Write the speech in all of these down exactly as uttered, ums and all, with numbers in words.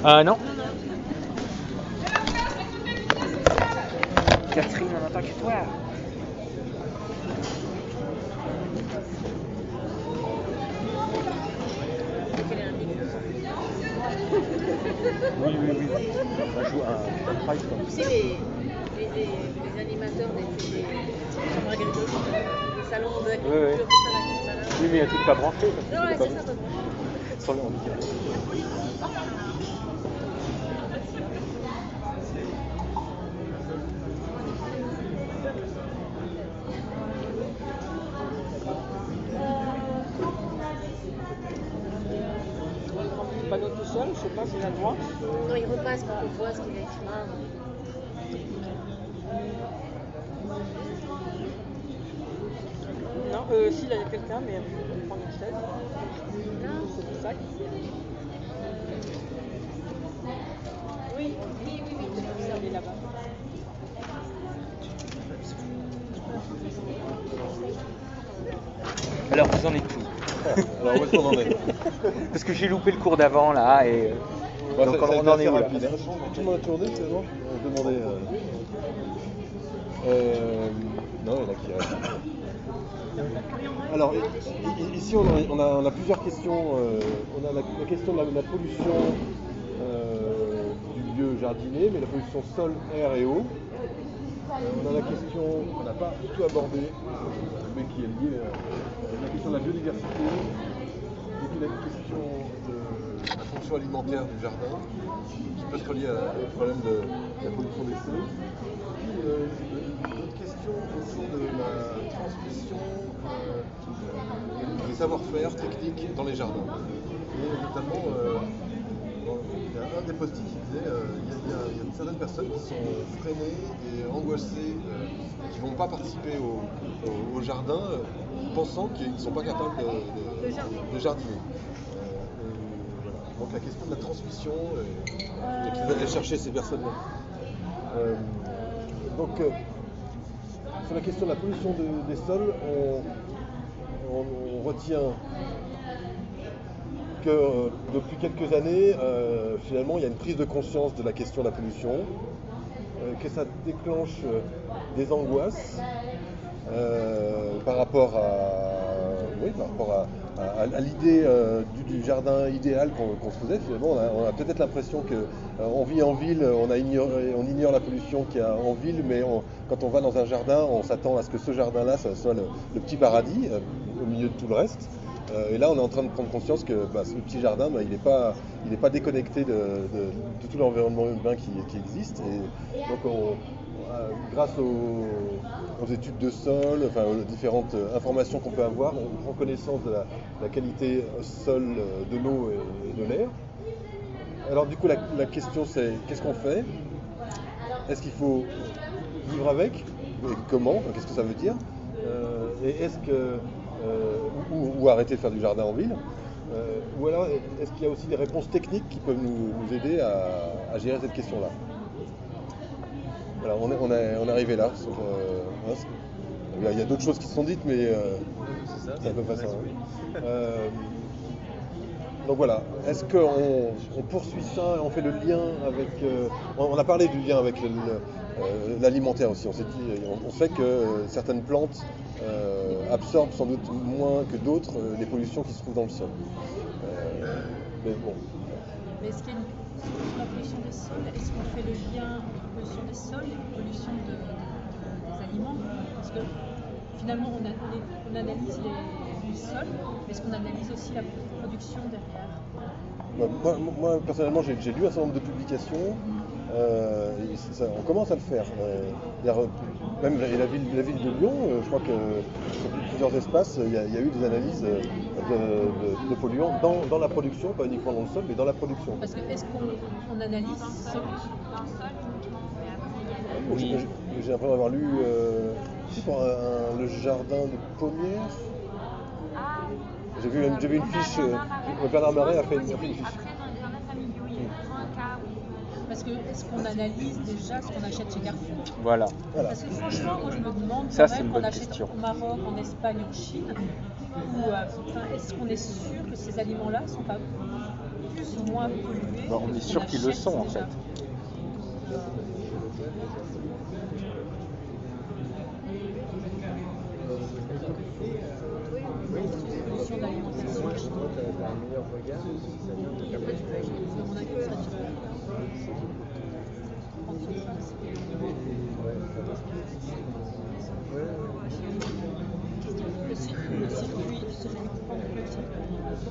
Euh, non. Non, non. Catherine, on entend que toi. Quel est un micro? Oui, oui, oui. On joue un, un price comme Tu sais, les, les, les, les animateurs des, des, sur Marguerite Auchan, les salons de la culture, Oui, oui. tout ça, là, qui se baladent. Oui, mais il y a un truc pas branché. Parce que Non, ouais, pas c'est ça, pas branché. sur le handicap. Le panneau tout seul, je sais pas, c'est à droite. Non, il repasse pour qu'on voit ce qu'il a écrit. Non, euh, si, là, il y a quelqu'un, mais on peut prendre une chaise. Non. C'est du sac. Oui, oui, oui, oui, c'est pour ça. Elle est là-bas. Alors, vous en êtes tout. Alors où est-ce qu'on en est? Parce que j'ai loupé le cours d'avant là et euh, Bah, donc ça, on, ça a on été en assez est où là? rapide, hein. Tout le monde a tourné finalement. On se demandait. Euh... Euh... Non, il y en a qui restent. Alors i- i- ici on a, on a, on a plusieurs questions. Euh, on a la, la question de la, la pollution euh, du lieu jardiné, mais la pollution sol, air et eau. Euh, on a la question qu'on n'a pas du tout abordée, mais qui est liée à la question de la biodiversité, et puis la question de la fonction alimentaire du jardin, qui peut se relier à- au problème de la pollution des sols. Puis euh, une autre question autour de la transmission euh, des savoir-faire techniques dans les jardins. Et notamment, euh, bon, il y a un des post-it qui disait euh, il y, a- il y a- il y a certaines personnes qui sont freinées et angoissées, euh, qui ne vont pas participer au, au- au jardin, euh, pensant qu'ils ne sont pas capables de, de- De jardiner. de jardiner. Euh, et voilà. Donc la question de la transmission, euh, il y a qu'ils allaient chercher ces personnes-là. Euh, donc, euh, sur la question de la pollution de- des sols, on, on- on retient que euh, depuis quelques années, euh, finalement, il y a une prise de conscience de la question de la pollution, euh, que ça déclenche euh, des angoisses euh, par rapport à, oui, par rapport à, à- à l'idée euh, du, du jardin idéal qu'on qu'on se faisait. Finalement, on a, on a peut-être l'impression que euh, on vit en ville, on, a ignoré- on ignore la pollution qu'il y a en ville, mais on- quand on va dans un jardin, on s'attend à ce que ce jardin-là, ça soit le, le petit paradis euh, au milieu de tout le reste. Euh, et là, on est en train de prendre conscience que bah, ce petit jardin, bah, il n'est pas, il est pas déconnecté de, de- de tout l'environnement urbain qui, qui existe. Et donc, on, euh, grâce aux, aux études de sol, enfin aux différentes euh, informations qu'on peut avoir, on prend connaissance de la, la qualité sol, euh, de l'eau et, et de l'air. Alors du coup, la, la question c'est qu'est-ce qu'on fait? Est-ce qu'il faut vivre avec? Et comment? Enfin, qu'est-ce que ça veut dire? Euh, et est-ce que euh, ou, ou arrêter de faire du jardin en ville? Euh, ou alors est-ce qu'il y a aussi des réponses techniques qui peuvent nous, nous aider à, à gérer cette question-là? Voilà, on est, on est, on est arrivé là. Sur, euh, hein, c'est- il y a, il y a d'autres choses qui se sont dites, mais euh, C'est ça, c'est à peu près ça. résumé. Hein. Euh, donc voilà, est-ce qu'on on poursuit ça, on fait le lien avec... euh, on, on a parlé du lien avec le- le, euh, l'alimentaire aussi. On s'est dit, on, on sait que euh, certaines plantes euh, absorbent sans doute moins que d'autres euh, les pollutions qui se trouvent dans le sol. Euh, mais bon, Mais est-ce qu'il y a une, sur la pollution des sols, est-ce qu'on fait le lien entre la pollution des sols et la pollution de, de- de- des aliments? Parce que finalement, on, a- on est- on analyse les, les sols, mais est-ce qu'on analyse aussi la production derrière? Moi, moi- moi, personnellement, j'ai j'ai lu un certain nombre de publications. Euh, et ça- on commence à le faire. Euh, d'ailleurs, même la, la ville, la ville de Lyon, euh, je crois que sur plusieurs espaces, il y a, il y a eu des analyses euh, de, de- de polluants dans, dans la production, pas uniquement dans le sol, mais dans la production. Parce que est-ce qu'on on analyse ce- J'ai Oui. j'ai- j'ai l'impression d'avoir lu euh, si, pour un- un- le jardin de Pommières. J'ai vu, une- j'ai vu une fiche. euh, Bernard Marais a fait une, a fait une fiche. Après, dans les jardins familiaux, il y a toujours un cas où. Parce que est-ce qu'on analyse déjà ce qu'on achète chez Carrefour? Voilà. Voilà. Parce que franchement, moi je me demande Ça, quand c'est même une qu'on bonne achète question. au Maroc, en Espagne, en Chine, ou euh, enfin, est-ce qu'on est sûr que ces aliments-là sont pas sont moins pollués. Bon, on est sûr qu'ils le sont en fait. Pollution d'alimentation. On a que ça. Le circuit, le circuit, le circuit prendre le circuit.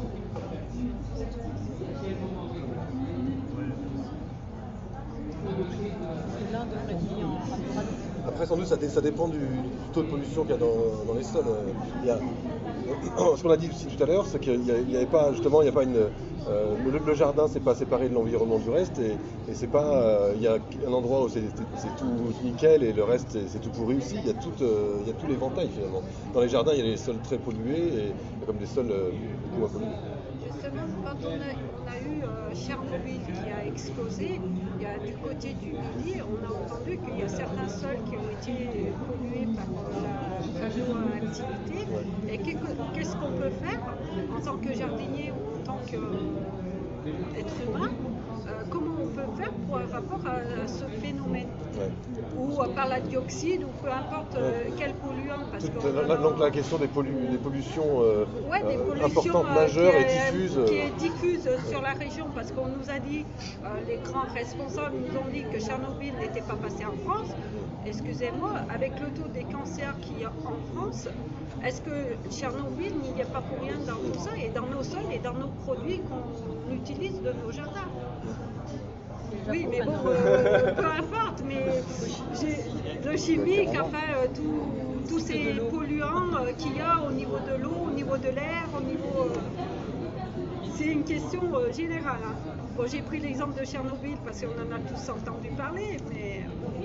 L'un devrait être en rapport à l'autre. Après, sans doute, ça, dé- ça dépend du, du taux de pollution qu'il y a dans, dans les sols. Euh, Il y a, ce qu'on a dit aussi tout à l'heure, c'est qu'il n'y avait pas, justement, il n'y a pas une. Euh, le, le jardin, c'est pas séparé de l'environnement du reste, et, et c'est pas. euh, Il y a un endroit où c'est c'est tout nickel et le reste c'est c'est tout pourri aussi. Il y a tout, euh, il y a tout l'éventail finalement. Dans les jardins, il y a les sols très pollués et il y a comme des sols euh, beaucoup moins pollués. Justement, quand on a, on a eu euh, Tchernobyl qui a explosé, il y a du côté du Midi, on a entendu qu'il y a certains sols qui ont été pollués par euh, la radioactivité. Et qu'est- qu'est-ce qu'on peut faire en tant que jardinier ou en tant qu'être humain, euh, comment on peut faire pour un rapport à, à ce phénomène, Ouais. ou euh, par la dioxyde, ou peu importe euh, quel polluant, parce Toute- que la- donc la question des, pollu- des pollutions, euh, Ouais, des euh, pollutions importantes, euh, majeures qui et est- diffuses. qui euh, est diffuse sur la région, parce qu'on nous a dit, euh, les grands responsables nous ont dit que Tchernobyl n'était pas passé en France. Excusez-moi, avec le taux des cancers qu'il y a en France, est-ce que Tchernobyl n'y est pas pour rien dans tout ça, et dans nos sols et dans nos produits qu'on utilise de nos jardins? Oui, mais bon, euh, peu importe, mais j'ai- le chimique, enfin, euh, tout- tous ces polluants euh, qu'il y a au niveau de l'eau, au niveau de l'air, au niveau... euh, c'est une question euh, générale. Hein. Bon, j'ai pris l'exemple de Tchernobyl parce qu'on en a tous entendu parler, mais...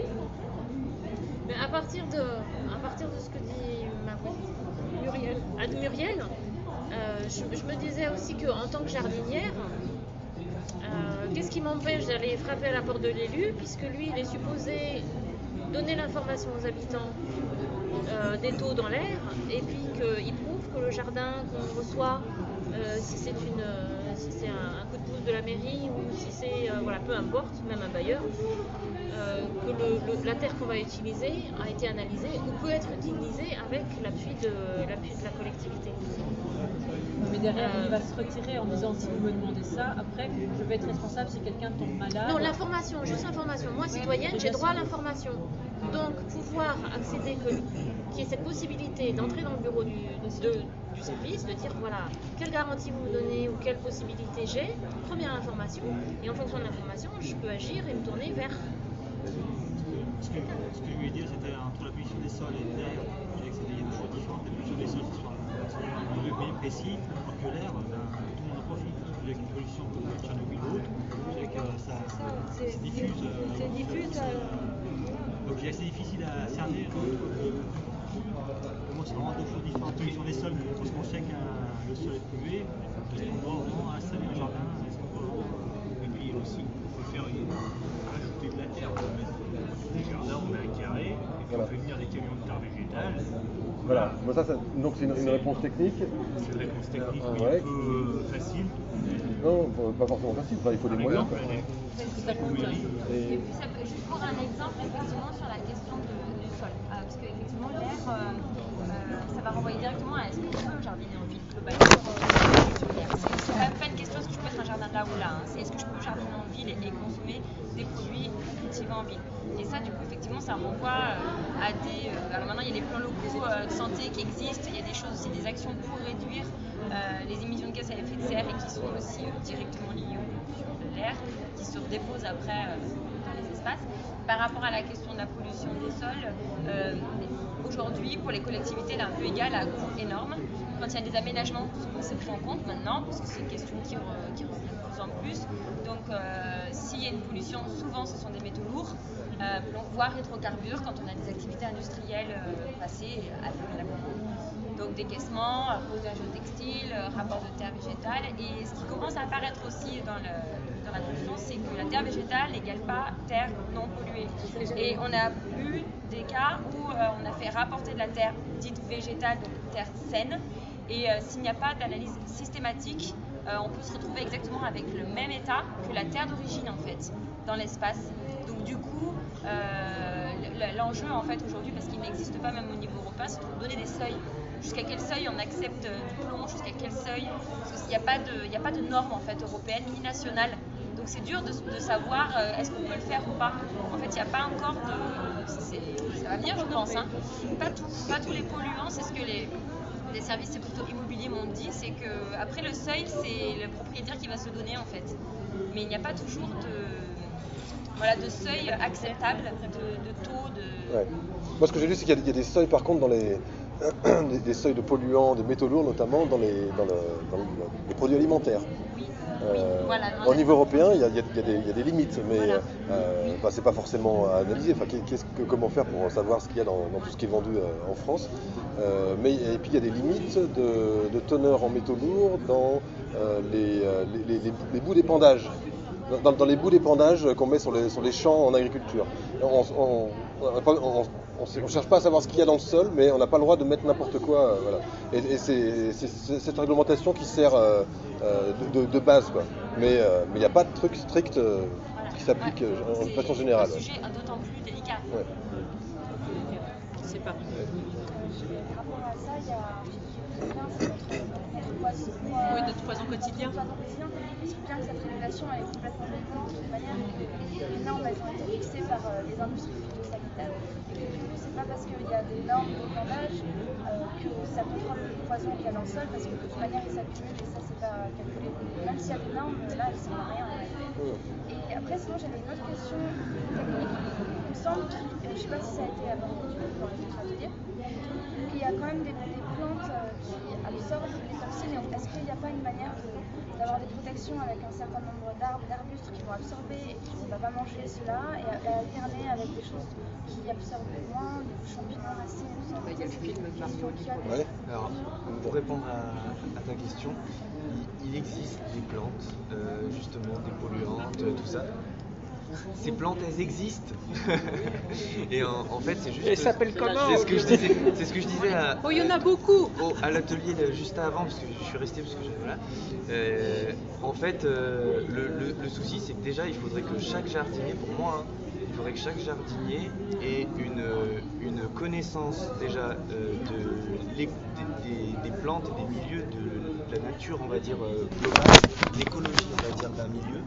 Mais à partir de, à partir de ce que dit ma cousine Muriel, ah, de Muriel euh, je, je me disais aussi qu'en tant que jardinière, euh, qu'est-ce qui m'empêche d'aller frapper à la porte de l'élu, puisque lui, il est supposé donner l'information aux habitants euh, des taux dans l'air, et puis qu'il prouve que le jardin qu'on reçoit, euh, si c'est une, euh, si c'est un, un coup de pouce de la mairie, ou si c'est, euh, voilà, peu importe, même un bailleur, euh, que le, le, la terre qu'on va utiliser a été analysée ou peut être utilisée avec l'appui de, l'appui de la collectivité. Mais derrière, il va se retirer en disant si vous me demandez ça, après, je vais être responsable si quelqu'un tombe malade. Non, l'information, juste l'information. Moi, citoyenne, j'ai droit à l'information. Donc, pouvoir accéder, que, qu'il y ait cette possibilité d'entrer dans le bureau du, de, du service, de dire voilà, quelle garantie vous me donnez ou quelle possibilité j'ai, première information, et en fonction de l'information, je peux agir et me tourner vers. Ce que, ce que je voulais dire, c'était entre la pollution des sols et de l'air, je dirais que c'est des choses différentes. La pollution des sols, c'est sur un lieu bien précis, alors que l'air, ben, tout le monde en profite. Avec une pollution comme Tchernobyl ou autre, je dirais que ça, ça C'est diffuse. euh, c'est diffuse. euh, Donc je dirais que c'est difficile à cerner entre le. Pour moi, c'est vraiment deux choses différentes. La pollution des sols, parce qu'on sait que le sol est pollué, est-ce qu'on doit vraiment installer un jardin, est-ce qu'on doit vraiment. Et puis aussi, il faut faire une... ajouter de la terre. On met des jardins, on met un carré, et puis Voilà. on fait venir des camions de terre végétale. Voilà, bon, ça, ça- donc c'est une, une réponse technique. C'est une réponse technique, Ah, oui, ouais. un peu facile. Non, pas forcément facile, enfin, il faut des moyens. Quoi. Ça coûte. Et- Et puis, ça peut- juste pour un exemple, effectivement, sur la question de- du sol. Euh, parce qu'effectivement, l'air, euh, euh, ça va renvoyer directement à est-ce qu'on peut jardiner en ville globalement sur l'air. C'est c'est quand même pas une question est-ce que je peux mettre un jardin là ou là. Hein. C'est est-ce que je peux jardiner en ville et, et consommer des produits cultivés en ville. Et ça, du coup, effectivement, ça renvoie euh, à des. Euh, alors maintenant, il y a les plans locaux euh, de santé qui existent. Il y a des choses aussi, des actions pour réduire euh, les émissions de gaz à effet de serre et qui sont aussi euh, directement liées aux pollutions de l'air, qui se redéposent après euh, dans les espaces. Par rapport à la question de la pollution des sols, euh, aujourd'hui, pour les collectivités, elle est un peu égale à un coût énorme. Quand il y a des aménagements, souvent c'est pris en compte maintenant, parce que c'est une question qui, re, qui revient de plus en plus. Donc, euh, s'il y a une pollution, souvent ce sont des métaux lourds, euh, voire hydrocarbures, quand on a des activités industrielles euh, passées à la pompe. Donc, décaissement, arrosage au textile, rapport de terre végétale. Et ce qui commence à apparaître aussi dans, le, dans la pollution, c'est que la terre végétale n'égale pas terre non polluée. Et on a eu des cas où euh, on a fait rapporter de la terre dite végétale, donc terre saine. Et euh, s'il n'y a pas d'analyse systématique euh, on peut se retrouver exactement avec le même état que la Terre d'origine en fait, dans l'espace. Donc du coup, euh, l'enjeu en fait aujourd'hui, parce qu'il n'existe pas même au niveau européen, c'est de donner des seuils. Jusqu'à quel seuil on accepte du plomb, jusqu'à quel seuil, parce qu'il n'y a pas de, il n'y a pas de normes en fait européennes ni nationales. Donc c'est dur de, de savoir euh, est-ce qu'on peut le faire ou pas. En fait, il n'y a pas encore de, c'est, ça va venir, je pense. Hein. Pas, tout, pas tous les polluants, c'est ce que les, les services plutôt immobiliers m'ont dit, c'est que après le seuil, c'est le propriétaire qui va se donner en fait. Mais il n'y a pas toujours de, voilà, de seuil acceptable, de, de taux, de. Ouais. Moi, ce que j'ai lu, c'est qu'il y a, il y a des seuils, par contre, dans les des, des seuils de polluants, de métaux lourds, notamment dans les, dans le, dans le, les produits alimentaires. Oui. Euh, oui, voilà, au niveau européen, il y a, il y a, il y a, des, il y a des limites, mais voilà. euh, bah, c'est pas forcément à analyser. Enfin, qu'est-ce que, comment faire pour savoir ce qu'il y a dans, dans tout ce qui est vendu euh, en France. Euh, mais, et puis il y a des limites de, de teneur en métaux lourds dans euh, les, les, les, les bouts d'épandage. Dans, dans les bouts d'épandage qu'on met sur les, sur les champs en agriculture. On ne cherche pas à savoir ce qu'il y a dans le sol, mais on n'a pas le droit de mettre n'importe quoi. Euh, voilà. Et, et c'est, c'est, c'est cette réglementation qui sert euh, euh, de, de, de base. Quoi. Mais euh, il n'y a pas de truc strict euh, qui s'applique ouais. euh, de façon générale. C'est un sujet d'autant plus délicat. Ouais. C'est pas. Par rapport à ça, il y a oui, notre poison quotidien. Il se bien que cette régulation elle est complètement déconnante de manière que les normes elles ont été fixées par euh, les industries phytosanitaires et que du coup c'est pas parce qu'il y a des normes d'épandage euh, que ça contrôle le poison qu'il y a dans le sol parce que de toute manière il s'accumule et ça c'est pas calculé. Même s'il y a des normes, là elles sont à rien en réalité. Et après sinon j'avais une autre question technique. Il me semble, qui, euh, je sais pas si ça a été abordé du coup dans les autres ateliers, qu'il y a quand même des, des plantes euh, qui absorbent les toxines. Est-ce qu'il n'y a pas une manière de, d'avoir des protections avec un certain nombre d'arbres, d'arbustes qui vont absorber et qui ne vont pas manger cela et, et alterner avec des choses qui absorbent moins, des champignons, racines, tout ça. Il y a le film Ouais. Alors, pour répondre à, à ta question, il, il existe des plantes, euh, justement des polluantes, tout ça. Ces plantes, elles existent. Et en, en fait, c'est juste. Elles s'appellent comment? C'est ce que je disais. C'est ce que je disais à. Oh, il y en a beaucoup. Au, à l'atelier de, juste avant, parce que je suis resté parce que je, voilà. Euh, en fait, euh, le, le, le souci, c'est que déjà, il faudrait que chaque jardinier, pour moi, hein, il faudrait que chaque jardinier ait une, une connaissance déjà euh, de, les, des, des plantes et des milieux de, de la nature, on va dire euh, globale, l'écologie, on va dire, d'un milieu.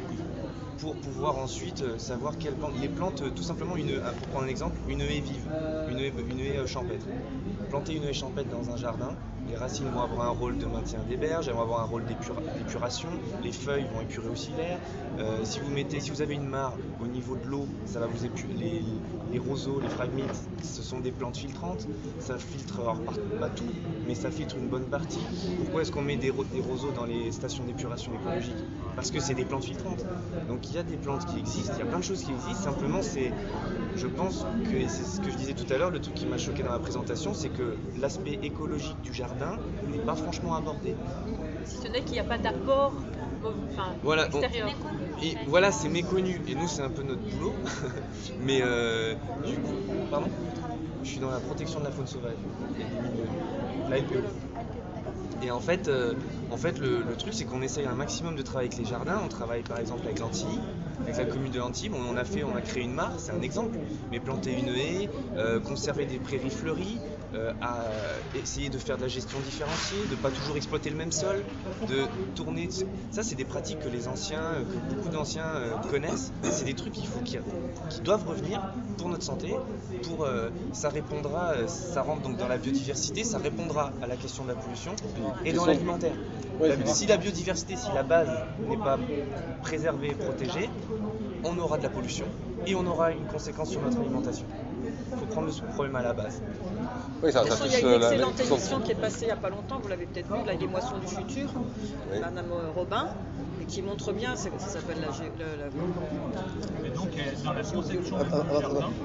Pour pouvoir ensuite euh, savoir quelles plantes. Les plantes, euh, tout simplement, une, pour prendre un exemple, une haie vive, une haie, une haie euh, champêtre. Planter une haie champêtre dans un jardin, les racines vont avoir un rôle de maintien des berges, elles vont avoir un rôle d'épura, d'épuration, les feuilles vont épurer aussi l'air. Euh, si, vous mettez, si vous avez une mare au niveau de l'eau, ça va vous épurer. Les, les roseaux, les phragmites, ce sont des plantes filtrantes, ça filtre, alors pas tout, mais ça filtre une bonne partie. Pourquoi est-ce qu'on met des, des roseaux dans les stations d'épuration écologique? Parce que c'est des plantes filtrantes. Donc il y a des plantes qui existent, il y a plein de choses qui existent, simplement c'est, je pense que, et c'est ce que je disais tout à l'heure, le truc qui m'a choqué dans la présentation, c'est que l'aspect écologique du jardin n'est pas franchement abordé. Si ce n'est qu'il n'y a pas d'apport enfin, voilà, extérieur. On, et voilà, c'est méconnu, et nous c'est un peu notre boulot, mais euh, du coup, pardon, je suis dans la protection de la faune sauvage, et des milieux, l'A L P O. Et en fait, euh, en fait le, le truc c'est qu'on essaye un maximum de travailler avec les jardins. On travaille par exemple avec l'Antilly, avec la commune de l'Antilly. Bon, on a fait, on a créé une mare, c'est un exemple. Mais planter une haie, euh, conserver des prairies fleuries, euh, à essayer de faire de la gestion différenciée, de pas toujours exploiter le même sol, de tourner. Ça, c'est des pratiques que les anciens, que beaucoup d'anciens euh, connaissent. C'est des trucs qu'il faut qui, qui doivent revenir pour notre santé. Pour euh, ça répondra, ça rentre donc dans la biodiversité, ça répondra à la question de la pollution. Et dans l'alimentaire. Ouais, la, si la biodiversité, si la base n'est pas préservée et protégée, on aura de la pollution et on aura une conséquence sur notre alimentation. Il faut prendre le problème à la base. Oui, ça, ça Il y a touche, une la- excellente la- émission qui est passée il n'y a pas longtemps, vous l'avez peut-être vu, là, Les Moissons du Futur, Oui. Madame Robin, et qui montre bien, c'est- ça s'appelle la, gé- la- la- Et donc, euh, dans la conception Ah, du ah, ah, jardin,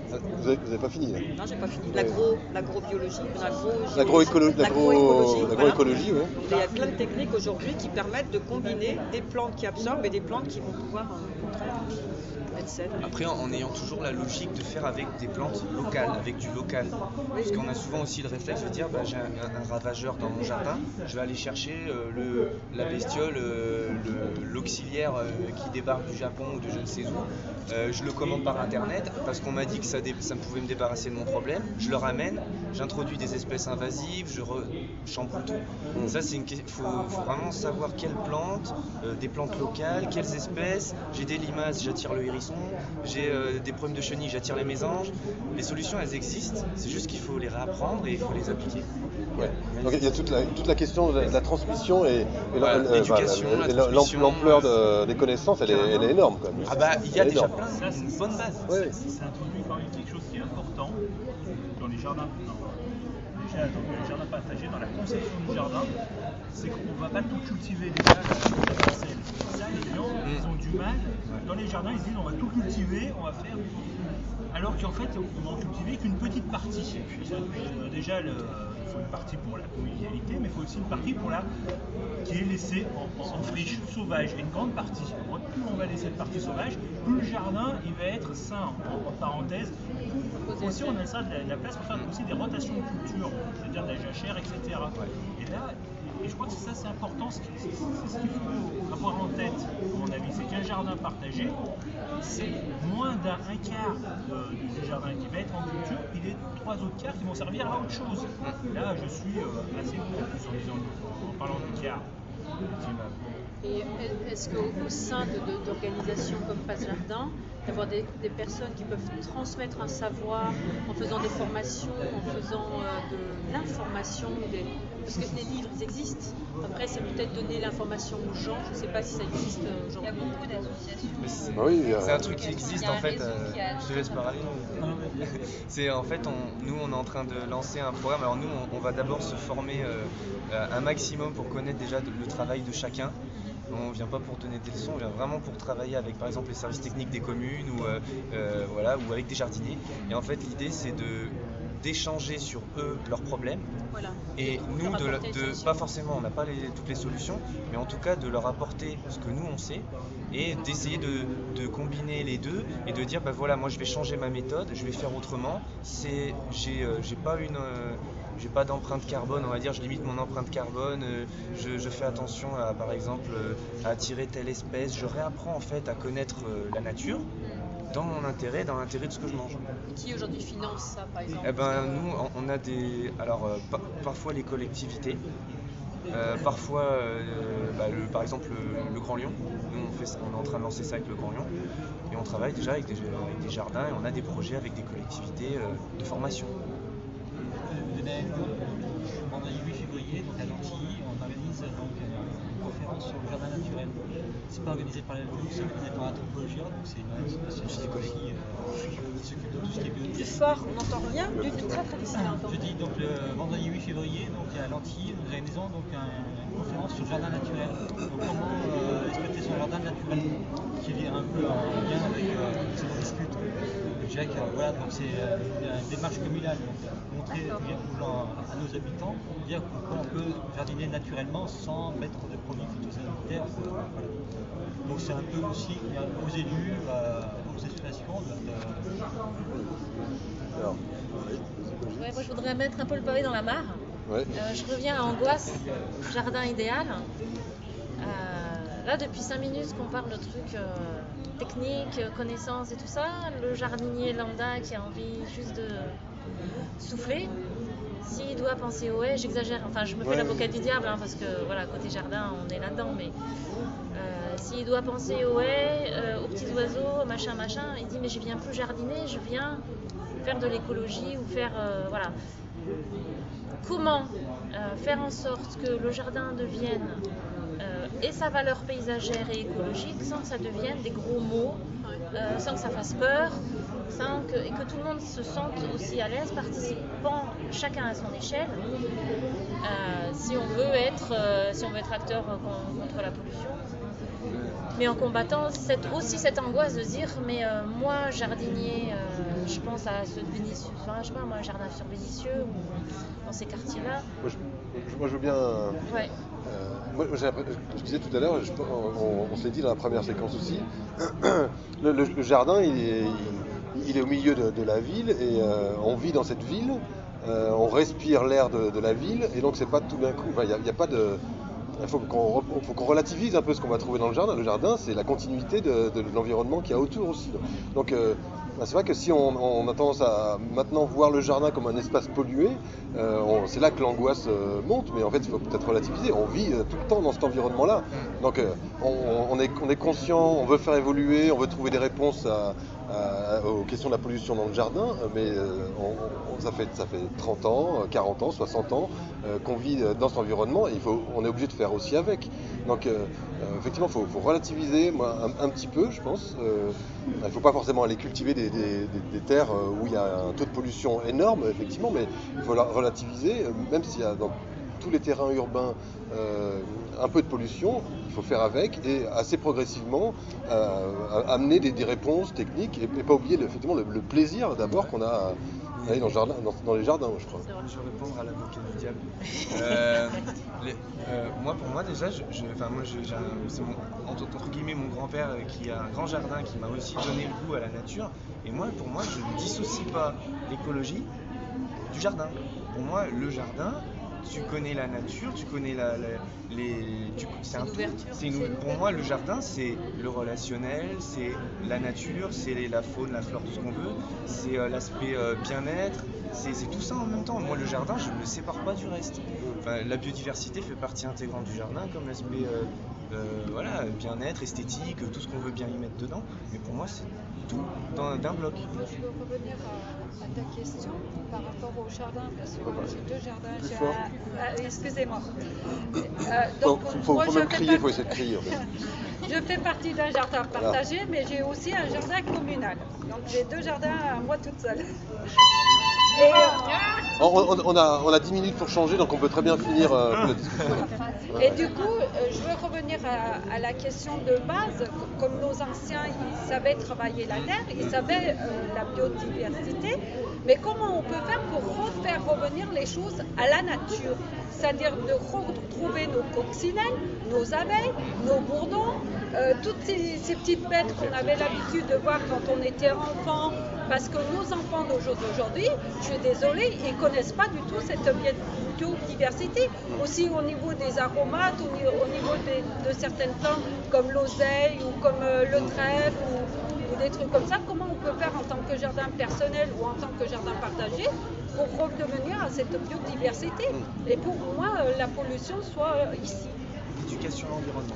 Ah, vous n'avez pas fini là. Non, j'ai pas fini. L'agro, l'agrobiologie, l'agro, L'agroécolo- l'agro- l'agroécologie. l'agroécologie, voilà. oui. Il y a plein de techniques aujourd'hui qui permettent de combiner des plantes qui absorbent et des plantes qui vont pouvoir euh, contraire, être saines. Après, en, en ayant toujours la logique de faire avec des plantes locales, avec du local. Parce qu'on a souvent aussi le réflexe de dire, bah, j'ai un, un ravageur dans mon jardin, je vais aller chercher euh, le, la bestiole, euh, le- l'auxiliaire euh, qui débarque du Japon ou de je ne sais où. Euh, je le commande par internet parce qu'on m'a dit que ça, dé- ça pouvait me débarrasser de mon problème. Je le ramène, j'introduis des espèces invasives, je re- chamboule tout. Ça, c'est une question. Il faut, faut vraiment savoir quelles plantes, euh, des plantes locales, quelles espèces. J'ai des limaces, j'attire le hérisson. J'ai euh, des problèmes de chenilles, j'attire les mésanges. Les solutions, elles existent. C'est juste qu'il faut les réapprendre et il faut les appliquer. Ouais. Donc il y a toute la, toute la question de la, de la transmission et, et Voilà, l'am- l'éducation, voilà, la et l'am- transmission, l'ampleur de- des connaissances, elle est, elle est énorme quand même. Ah bah, il y a Elle est déjà énorme. plein Ça, de c'est- bonnes bases. Ouais. Ça introduit quand même quelque chose qui est important dans les jardins, dans, déjà dans les jardins partagés, dans la conception du jardin, c'est qu'on ne va pas tout cultiver déjà la parcelle. Ça, les gens, ils ont du mal. Dans les jardins, ils se disent on va tout cultiver, on va faire. Alors qu'en fait, on va en cultiver qu'une petite partie. Euh, Déjà, le- il faut une partie pour la convivialité, mais il faut aussi une partie pour la qui est laissée en, en friche, sauvage, et une grande partie. Plus on va laisser cette partie sauvage, plus le jardin il va être sain. En, en parenthèse, aussi on a ça de la, de la place pour faire aussi des rotations de culture, c'est-à-dire de la jachère, et cetera. Et là, et je crois que ça c'est important, ce qui- c'est c'est ce qu'il faut avoir en tête, à mon avis, c'est qu'un jardin partagé, c'est moins d'un un quart euh, du jardin qui va être en culture, puis les trois autres quarts qui vont servir à autre chose. Là, je suis euh, assez confiant en, disant- en parlant du quart. Et est-ce qu'au au sein de- de- d'organisations comme Passe Jardin, d'avoir des, des personnes qui peuvent transmettre un savoir en faisant des formations, en faisant euh, de l'information, des- parce que les livres ils existent. Après, c'est peut-être donner l'information aux gens. Je ne sais pas si ça existe euh, Il y a aujourd'hui. beaucoup d'associations. Mais c'est Ah oui, il y a- c'est un truc qui existe Il y a en un fait. réseau euh, qui a- je te laisse parler. C'est en fait, on- nous on est en train de lancer un programme. Alors nous, on, on va d'abord se former euh, un maximum pour connaître déjà de- le travail de chacun. On vient pas pour donner des leçons, on vient vraiment pour travailler avec par exemple les services techniques des communes ou euh, euh, voilà, ou avec des jardiniers. Et en fait, l'idée c'est de d'échanger sur eux leurs problèmes. Voilà. Et nous, Leur de, apporter une de- solution. pas forcément, on n'a pas les- toutes les solutions, mais en tout cas de leur apporter ce que nous on sait et d'essayer de, de combiner les deux et de dire bah voilà, moi je vais changer ma méthode, je vais faire autrement. C'est, j'ai, euh, j'ai pas une, euh, j'ai pas d'empreinte carbone, on va dire, je limite mon empreinte carbone, euh, je, je fais attention à par exemple euh, à attirer telle espèce, je réapprends en fait à connaître euh, la nature dans mon intérêt, dans l'intérêt de ce que je mange. Qui aujourd'hui finance ça, par exemple? Eh ben, nous, on- on a des. Alors, euh, pa- parfois les collectivités, euh, parfois, euh, bah, le- par exemple, le, le Grand Lyon. Nous, on, fait, ça- on est en train de lancer ça avec le Grand Lyon. Et on travaille déjà avec des, avec des jardins et on a des projets avec des collectivités euh, de formation. Le vendredi huit février, donc à Lantilly, on organise donc une conférence sur le jardin naturel. C'est pas organisé par la L E U, c'est organisé par Anthropologia, donc c'est une association aussi euh, qui s'occupe de tout ce qui est Plus biodiversité. fort, on n'entend rien du tout. Très très difficile à entendre. Je dis donc le vendredi huit février, donc à Lantilly, nous organisons donc un- une conférence sur le jardin naturel. Donc comment euh, exploiter son jardin naturel, qui est un peu en lien avec euh, ce qu'on discute. Jacques, euh, voilà, donc c'est euh, une démarche communale, donc montrer aux gens, à nos habitants, dire comment on peut jardiner naturellement sans mettre de produits phytosanitaires. euh, voilà. Donc c'est un peu aussi euh, aux élus, euh, aux associations. de- de- Alors, Ouais, moi, je voudrais mettre un peu le pavé dans la mare. ouais. Euh, je reviens à Angoisse, jardin idéal. Euh, là, depuis cinq minutes qu'on parle de trucs euh, techniques, euh, connaissances et tout ça, le jardinier lambda qui a envie juste de souffler, s'il doit penser au haies, j'exagère, enfin je me fais Ouais. l'avocat du diable hein, parce que voilà, côté jardin, on est là-dedans, mais euh, s'il doit penser aux haies, euh, aux petits oiseaux, machin, machin, il dit mais je viens plus jardiner, je viens faire de l'écologie ou faire, euh, voilà. Comment euh, faire en sorte que le jardin devienne euh, et sa valeur paysagère et écologique sans que ça devienne des gros mots, euh, sans que ça fasse peur, sans que, et que tout le monde se sente aussi à l'aise, participant chacun à son échelle, euh, si on veut être, euh, si on veut être acteur euh, con- contre la pollution. mais en combattant cette, aussi cette angoisse de dire mais euh, moi jardinier, euh, je pense à ceux de Vénissieux, enfin, je sais pas moi, un jardin sur Vénissieux ou dans ces quartiers-là. Moi je, moi, je veux bien. Ouais. Euh, moi, j'ai l'impression- je disais tout à l'heure, je- on, on s'est dit dans la première séquence aussi, le, le- le jardin il est, il, il est au milieu de, de la ville et euh, on vit dans cette ville, euh, on respire l'air de, de la ville et donc c'est pas tout d'un coup, il n'y a, y a pas de. Il faut qu'on, faut qu'on relativise un peu ce qu'on va trouver dans le jardin. Le jardin, c'est la continuité de, de l'environnement qu'il y a autour aussi. Donc, euh, c'est vrai que si on, on a tendance à maintenant voir le jardin comme un espace pollué, euh, on- c'est là que l'angoisse euh, monte. Mais en fait, il faut peut-être relativiser. On vit euh, tout le temps dans cet environnement-là. Donc, euh, on, on est, on est conscient, on veut faire évoluer, on veut trouver des réponses à, à- aux questions de la pollution dans le jardin. Mais euh, on- on- ça, fait, ça fait trente ans, quarante ans, soixante ans euh, qu'on vit dans cet environnement et il faut, on est obligé de faire aussi avec. Donc euh, euh, effectivement, il faut, faut relativiser moi, un, un petit peu, je pense. Euh, il ne faut pas forcément aller cultiver des, des- des- des terres où il y a un taux de pollution énorme, effectivement, mais il faut la relativiser, euh, même s'il y a dans tous les terrains urbains euh, un peu de pollution, il faut faire avec et assez progressivement euh, amener des, des réponses techniques et, et pas oublier le, effectivement le, le plaisir d'abord qu'on a à aller dans, le jardin, dans, dans les jardins, je crois. Je vais répondre à l'avocat du diable. Euh, les- euh, moi, pour moi, déjà, je, je- enfin, moi, je- j'ai un- c'est mon, entre, entre guillemets mon grand-père euh, qui a un grand jardin qui m'a aussi donné le goût à la nature. Et moi, pour moi, je ne dissocie pas l'écologie du jardin. Pour moi, le jardin, tu connais la nature, tu connais la, la- les. tu- c'est un une tout. ouverture. C'est une- C'est une pour moi, le jardin, c'est le relationnel, c'est la nature, c'est la faune, la flore, tout ce qu'on veut, c'est euh, l'aspect euh, bien-être, c'est c'est tout ça en même temps. Moi, le jardin, je ne le sépare pas du reste. Enfin, la biodiversité fait partie intégrante du jardin, comme l'aspect euh, euh, voilà, bien-être, esthétique, tout ce qu'on veut bien y mettre dedans. Mais pour moi, c'est tout dans- d'un bloc. Moi, je veux revenir à, à ta question par rapport au jardin, parce que moi, j'ai deux jardins. Plus j'ai fort. un- ah, excusez-moi. Euh, Il faut, donc, faut- moi, faut je même fais crier, il pas- faut essayer de crier. En fait. Je fais partie d'un jardin partagé, mais j'ai aussi un jardin communal. Donc j'ai deux jardins à moi toute seule. Et, euh, On, on- on a, on a dix minutes pour changer, donc on peut très bien finir euh, la discussion. Et du coup, euh, je veux revenir à, à la question de base. Comme nos anciens, ils savaient travailler la terre, ils savaient euh, la biodiversité, mais comment on peut faire pour refaire revenir les choses à la nature? C'est-à-dire de retrouver nos coccinelles, nos abeilles, nos bourdons, euh, toutes ces, ces petites bêtes qu'on avait l'habitude de voir quand on était enfant, parce que nos enfants d'aujourd'hui, je suis désolée, ils ne connaissent pas du tout cette biodiversité. Aussi au niveau des aromates, au niveau, au niveau des- de certaines plantes comme l'oseille ou comme euh, le trèfle ou, ou des trucs comme ça, comment on peut faire en tant que jardin personnel ou en tant que jardin partagé pour redevenir à cette biodiversité et pour moi euh, la pollution soit euh, ici. L'éducation à l'environnement.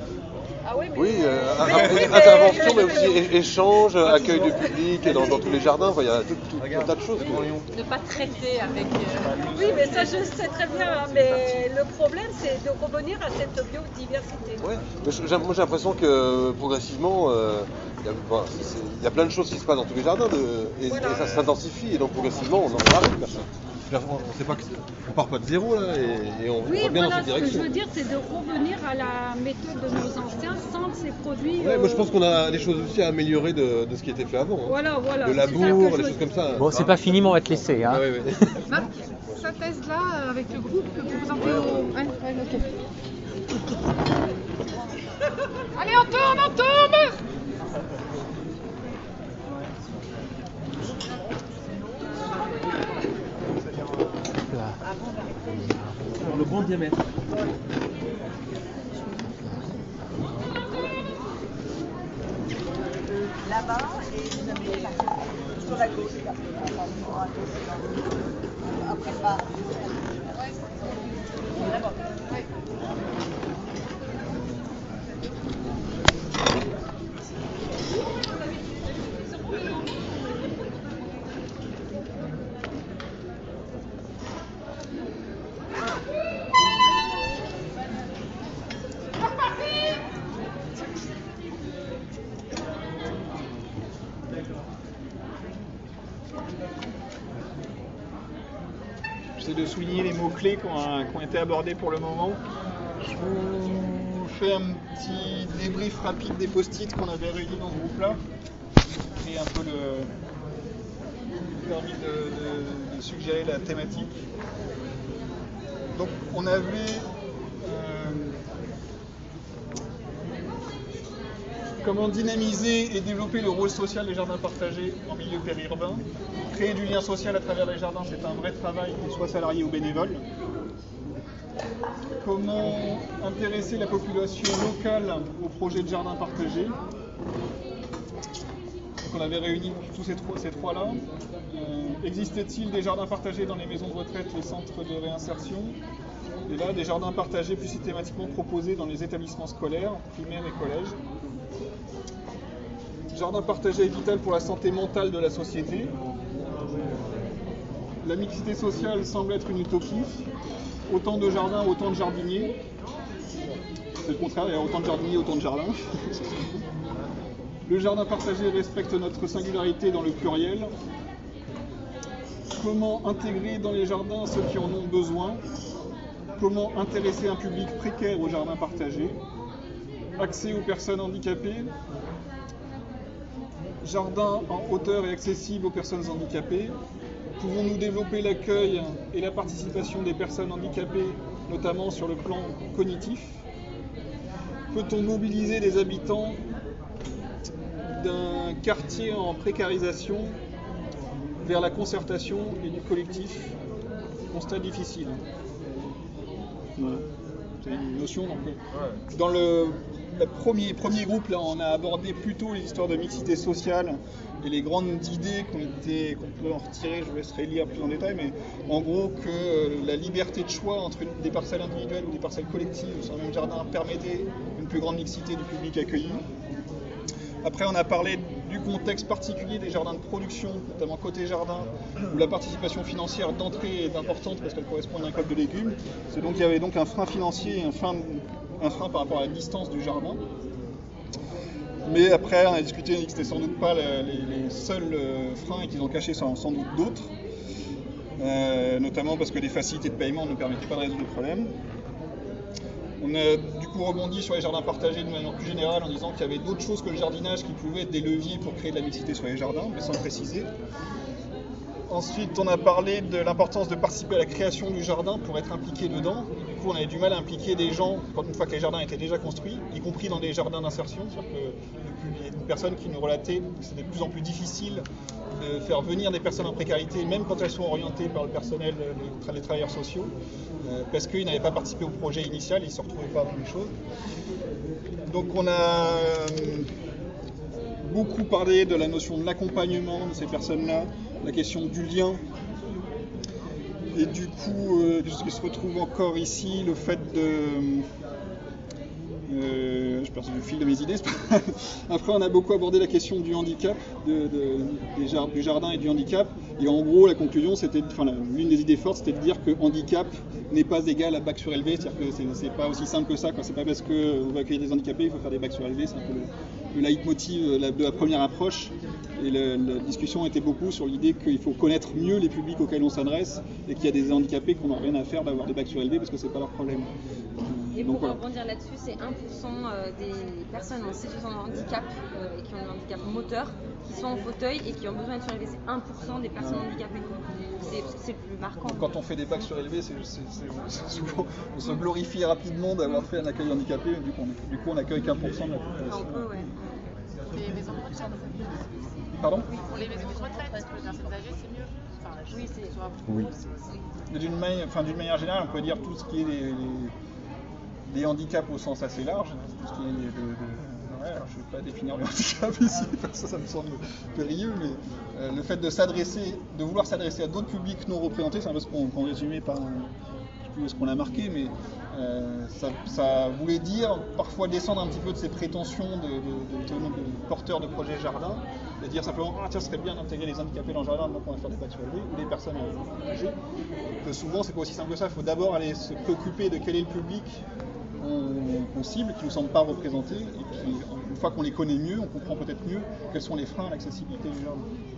Ah oui, mais, Oui, euh, mais- un- oui, un- mais- intervention, mais aussi é- échange, accueil du public dans, dans tous les jardins. Enfin, il y a tout, tout un tas de choses. quoi. Ne pas traiter avec. euh, Oui, mais ça je sais très bien, hein, mais le problème c'est de revenir à cette biodiversité. Ouais. Mais je- j'ai- moi j'ai l'impression que progressivement, euh, il y a, enfin, c'est- c'est- il y a plein de choses qui se passent dans tous les jardins de- et, Voilà. et ça s'intensifie et donc progressivement on en arrive vers ça. On ne sait pas que c'est- on part pas de zéro là et, et on Oui, va bien voilà, dans cette ce que je direction. veux dire, c'est de revenir à la méthode de nos anciens sans ces produits. Ouais, moi je euh, pense qu'on a des choses aussi à améliorer de, de ce qui était fait avant. hein. Voilà, voilà. Le c'est ça que labour, je les veux choses comme dire. ça. Bon, c'est pas fini, mais on va te laisser. Hein. Ah, ouais, ouais. Marc, sa thèse là, avec le groupe que vous présentez au. Ouais, ouais, ok. Allez, on tourne, on tourne! Le bon diamètre. Là-bas, et vous avez la sur la gauche, là. Après, pas. Là-bas. Ouais. J'essaie de souligner les mots-clés qui ont, qui ont été abordés pour le moment. fait un petit débrief rapide des post-it qu'on avait réunis dans ce groupe-là. Et un peu le permis de, de, de suggérer la thématique. Donc on avait euh, comment dynamiser et développer le rôle social des jardins partagés en milieu périurbain. Créer du lien social à travers les jardins, c'est un vrai travail, qu'ils soient salariés ou bénévoles. Comment intéresser la population locale au projet de jardin partagé. Donc on avait réuni tous ces, trois, ces trois-là. Euh, Existait-il des jardins partagés dans les maisons de retraite, les centres de réinsertion? Et là, des jardins partagés plus systématiquement proposés dans les établissements scolaires, primaires et collèges. Jardin partagé est vital pour la santé mentale de la société. La mixité sociale semble être une utopie. Autant de jardins, autant de jardiniers. C'est le contraire, il y a autant de jardiniers, autant de jardins. Le jardin partagé respecte notre singularité dans le pluriel. Comment intégrer dans les jardins ceux qui en ont besoin? Comment intéresser un public précaire au jardin partagé? Accès aux personnes handicapées. Jardin en hauteur et accessible aux personnes handicapées. Pouvons-nous développer l'accueil et la participation des personnes handicapées, notamment sur le plan cognitif? Peut-on mobiliser des habitants d'un quartier en précarisation vers la concertation et du collectif? Constat difficile. Voilà. C'est une notion. Donc, dans le, le premier, premier groupe, là, on a abordé plutôt les histoires de mixité sociale et les grandes idées qu'on était, qu'on peut en retirer, je vous laisserai lire plus en détail, mais en gros que la liberté de choix entre une, des parcelles individuelles ou des parcelles collectives sur le même jardin permettait une plus grande mixité du public accueilli. Après, on a parlé du contexte particulier des jardins de production, notamment côté jardin, où la participation financière d'entrée est importante parce qu'elle correspond à une récolte de légumes. C'est donc, il y avait donc un frein financier et un frein, un frein par rapport à la distance du jardin. Mais après, on a discuté, on a dit que c'était sans doute pas les, les seuls freins et qu'ils ont caché sans, sans doute d'autres, euh, notamment parce que les facilités de paiement ne permettaient pas de résoudre le problème. On a du coup rebondi sur les jardins partagés de manière plus générale en disant qu'il y avait d'autres choses que le jardinage qui pouvaient être des leviers pour créer de la mixité sur les jardins, mais sans le préciser. Ensuite, on a parlé de l'importance de participer à la création du jardin pour être impliqué dedans. Et du coup, on avait du mal à impliquer des gens quand une fois que les jardins étaient déjà construits, y compris dans des jardins d'insertion. C'est-à-dire qu'il y a une personne qui nous relatait que c'était de plus en plus difficile de faire venir des personnes en précarité, même quand elles sont orientées par le personnel, les, les travailleurs sociaux, euh, parce qu'ils n'avaient pas participé au projet initial, ils ne se retrouvaient pas dans les choses. Donc on a euh, beaucoup parlé de la notion de l'accompagnement de ces personnes-là, la question du lien, et du coup, euh, ce qui se retrouve encore ici, le fait de... Euh, je perds le fil de mes idées. Après, on a beaucoup abordé la question du handicap, de, de, des jar- du jardin et du handicap. Et en gros, la conclusion, c'était, enfin, l'une des idées fortes, c'était de dire que handicap n'est pas égal à bac sur L V. C'est-à-dire que c'est, c'est pas aussi simple que ça. Quoi. C'est pas parce qu'on va accueillir des handicapés, il faut faire des bacs sur L V. C'est un peu le, le leitmotiv de la première approche. Et le, la discussion était beaucoup sur l'idée qu'il faut connaître mieux les publics auxquels on s'adresse et qu'il y a des handicapés qui n'ont rien à faire d'avoir des bacs sur L V parce que c'est pas leur problème. Et Donc, pour voilà. rebondir là-dessus, c'est un pour cent des personnes en situation de handicap euh, et qui ont un handicap moteur, qui sont en fauteuil et qui ont besoin d'être sur L V. C'est un pour cent des personnes Ouais. handicapées. C'est, c'est le plus marquant. Quand on fait des bacs sur L V, c'est, c'est, c'est, c'est souvent, on se glorifie rapidement d'avoir fait un accueil handicapé, du coup on, du coup, on accueille qu'un pour cent de la population. On peut, ouais. Les maisons de retraite. Pardon? Oui, pour les maisons de retraite, parce que les personnes âgées, c'est mieux. Enfin, je Oui, sais c'est- que ce soit Oui. pro, c'est- c'est- Mais d'une, manière, enfin, d'une manière générale, on peut dire tout ce qui est des, des- des handicaps au sens assez large, tout ce qui est de, de- de- ouais, alors je ne vais pas définir le handicap ici, parce que ça me semble périlleux, mais euh, le fait de s'adresser, de vouloir s'adresser à d'autres publics non représentés, c'est un peu ce qu'on, qu'on résumait par, un- je ne sais plus où est-ce qu'on l'a marqué, mais euh, ça, ça voulait dire parfois descendre un petit peu de ces prétentions de, de, de, de, de porteurs de projets jardin, et dire simplement ah tiens, ce serait bien d'intégrer les handicapés dans le jardin, donc on va faire des bacs sur L V, ou les personnes âgées. Que souvent c'est pas aussi simple que ça, il faut d'abord aller se préoccuper de quel est le public qu'on, qu'on cible, qui ne nous semble pas représenté, et puis une fois qu'on les connaît mieux, on comprend peut-être mieux quels sont les freins à l'accessibilité du jardin.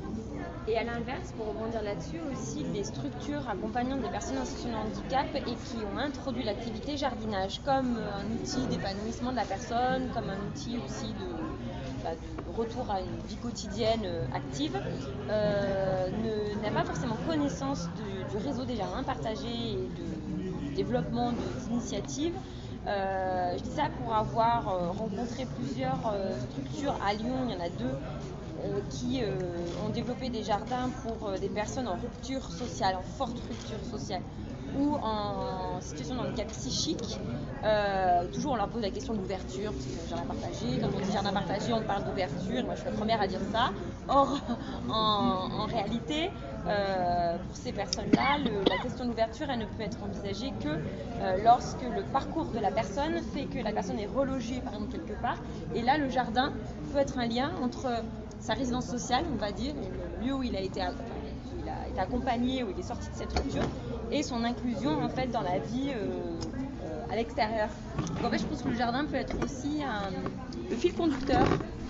Et à l'inverse, pour rebondir là-dessus, aussi les structures accompagnant des personnes en situation de handicap et qui ont introduit l'activité jardinage comme un outil d'épanouissement de la personne, comme un outil aussi de, bah, de retour à une vie quotidienne euh, active, euh, ne, n'a pas forcément connaissance de, du réseau des jardins partagés et de, du développement de, d'initiatives. Euh, je dis ça pour avoir euh, rencontré plusieurs euh, structures à Lyon, il y en a deux, euh, qui euh, ont développé des jardins pour euh, des personnes en rupture sociale, en forte rupture sociale, ou en situation de handicap psychique. Euh, toujours on leur pose la question de l'ouverture, parce que c'est un jardin partagé, quand on dit jardin partagé on parle d'ouverture, moi je suis la première à dire ça. Or, en, en réalité, euh, pour ces personnes-là, le, la question de l'ouverture, elle ne peut être envisagée que euh, lorsque le parcours de la personne fait que la personne est relogée par exemple quelque part, et là le jardin peut être un lien entre sa résidence sociale, on va dire, le lieu où il a été, enfin, il a été accompagné, où il est sorti de cette rupture, et son inclusion en fait dans la vie euh, euh, à l'extérieur. Donc, en fait, je pense que le jardin peut être aussi un, le fil conducteur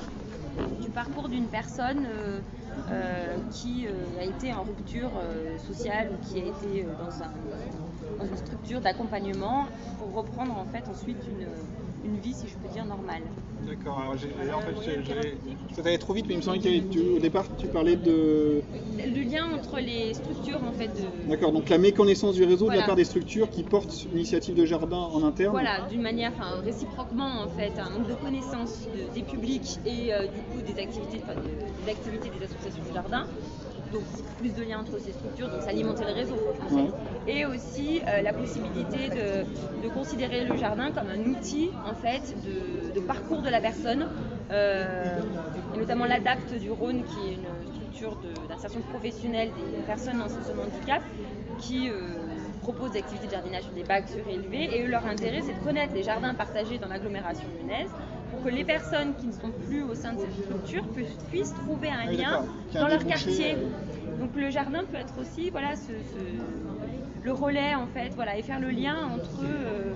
du parcours d'une personne euh, euh, qui euh, a été en rupture euh, sociale ou qui a été euh, dans, un, dans une structure d'accompagnement pour reprendre en fait ensuite une, une vie, si je peux dire, normale. D'accord, alors j'ai, en fait, j'ai, j'ai, ça allait trop vite, mais il me semblait qu'au départ tu parlais de... Le lien entre les structures en fait de... D'accord, donc la méconnaissance du réseau voilà. de la part des structures qui portent l'initiative de jardin en interne. Voilà, d'une manière, enfin réciproquement en fait, un manque de connaissance de, des publics et euh, du coup des activités, enfin, de, des activités des associations de jardin. Donc plus de liens entre ces structures, donc s'alimenter le réseau, franchement. Ouais. Et aussi euh, la possibilité de, de considérer le jardin comme un outil en fait de, de parcours de la personne, euh, et notamment l'Adapt du Rhône, qui est une structure de, d'insertion professionnelle des personnes en situation de handicap, qui euh, propose des activités de jardinage sur des bacs surélevés, et leur intérêt c'est de connaître les jardins partagés dans l'agglomération lyonnaise, pour que les personnes qui ne sont plus au sein de cette structure puissent trouver un oui, lien dans leur quartier. Donc le jardin peut être aussi voilà, ce, ce, le relais en fait, voilà, et faire le lien entre, euh,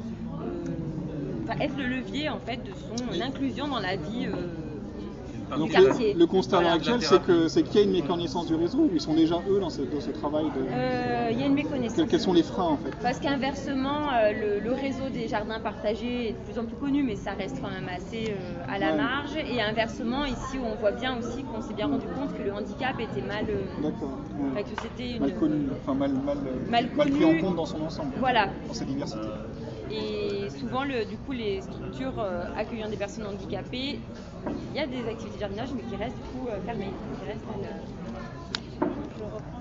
euh, enfin, être le levier en fait de son oui. inclusion dans la vie euh, Donc du quartier. Le, le constat voilà. actuel, c'est, que, c'est qu'il y a une méconnaissance du réseau, ou ils sont déjà eux dans ce, dans ce travail de... euh, Il y a une méconnaissance. Quels, quels sont les freins en fait? Parce qu'inversement, euh, le, le réseau des jardins partagés est de plus en plus connu, mais ça reste quand même assez euh, à la ouais. marge. Et inversement, ici, on voit bien aussi qu'on s'est bien rendu compte que le handicap était mal, euh, D'accord, ouais. que c'était une, mal connu, enfin mal, mal, mal, mal connu, pris en compte dans son ensemble, voilà. dans sa diversité. Et souvent, le, du coup, les structures euh, accueillant des personnes handicapées, il y a des activités de jardinage, mais qui restent du coup euh, fermées. Qui restent à le... Je reprends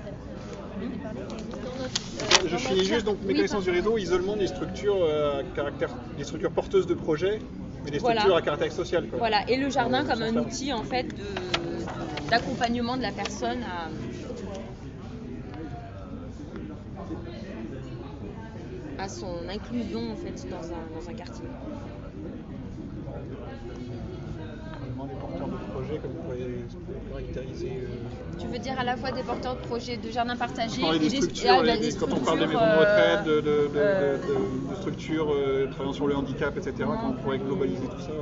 euh, Je finis juste, donc méconnaissance oui, du réseau, isolement des structures, euh, à caractère, des structures porteuses de projets, mais des structures voilà. à caractère social. Quoi. Voilà, et le jardin euh, comme un outil en fait de, d'accompagnement de la personne à... à son inclusion en fait dans un, dans un quartier. Des porteurs de projets, comme vous pourriez caractériser euh... Tu veux dire à la fois des porteurs de projets de jardins partagés et des, des structures, et des, des quand on parle de maisons de retraite, de, de, de, euh... de, de, de structures euh, travaillant sur le handicap, et cetera, mmh. Comment on pourrait globaliser tout ça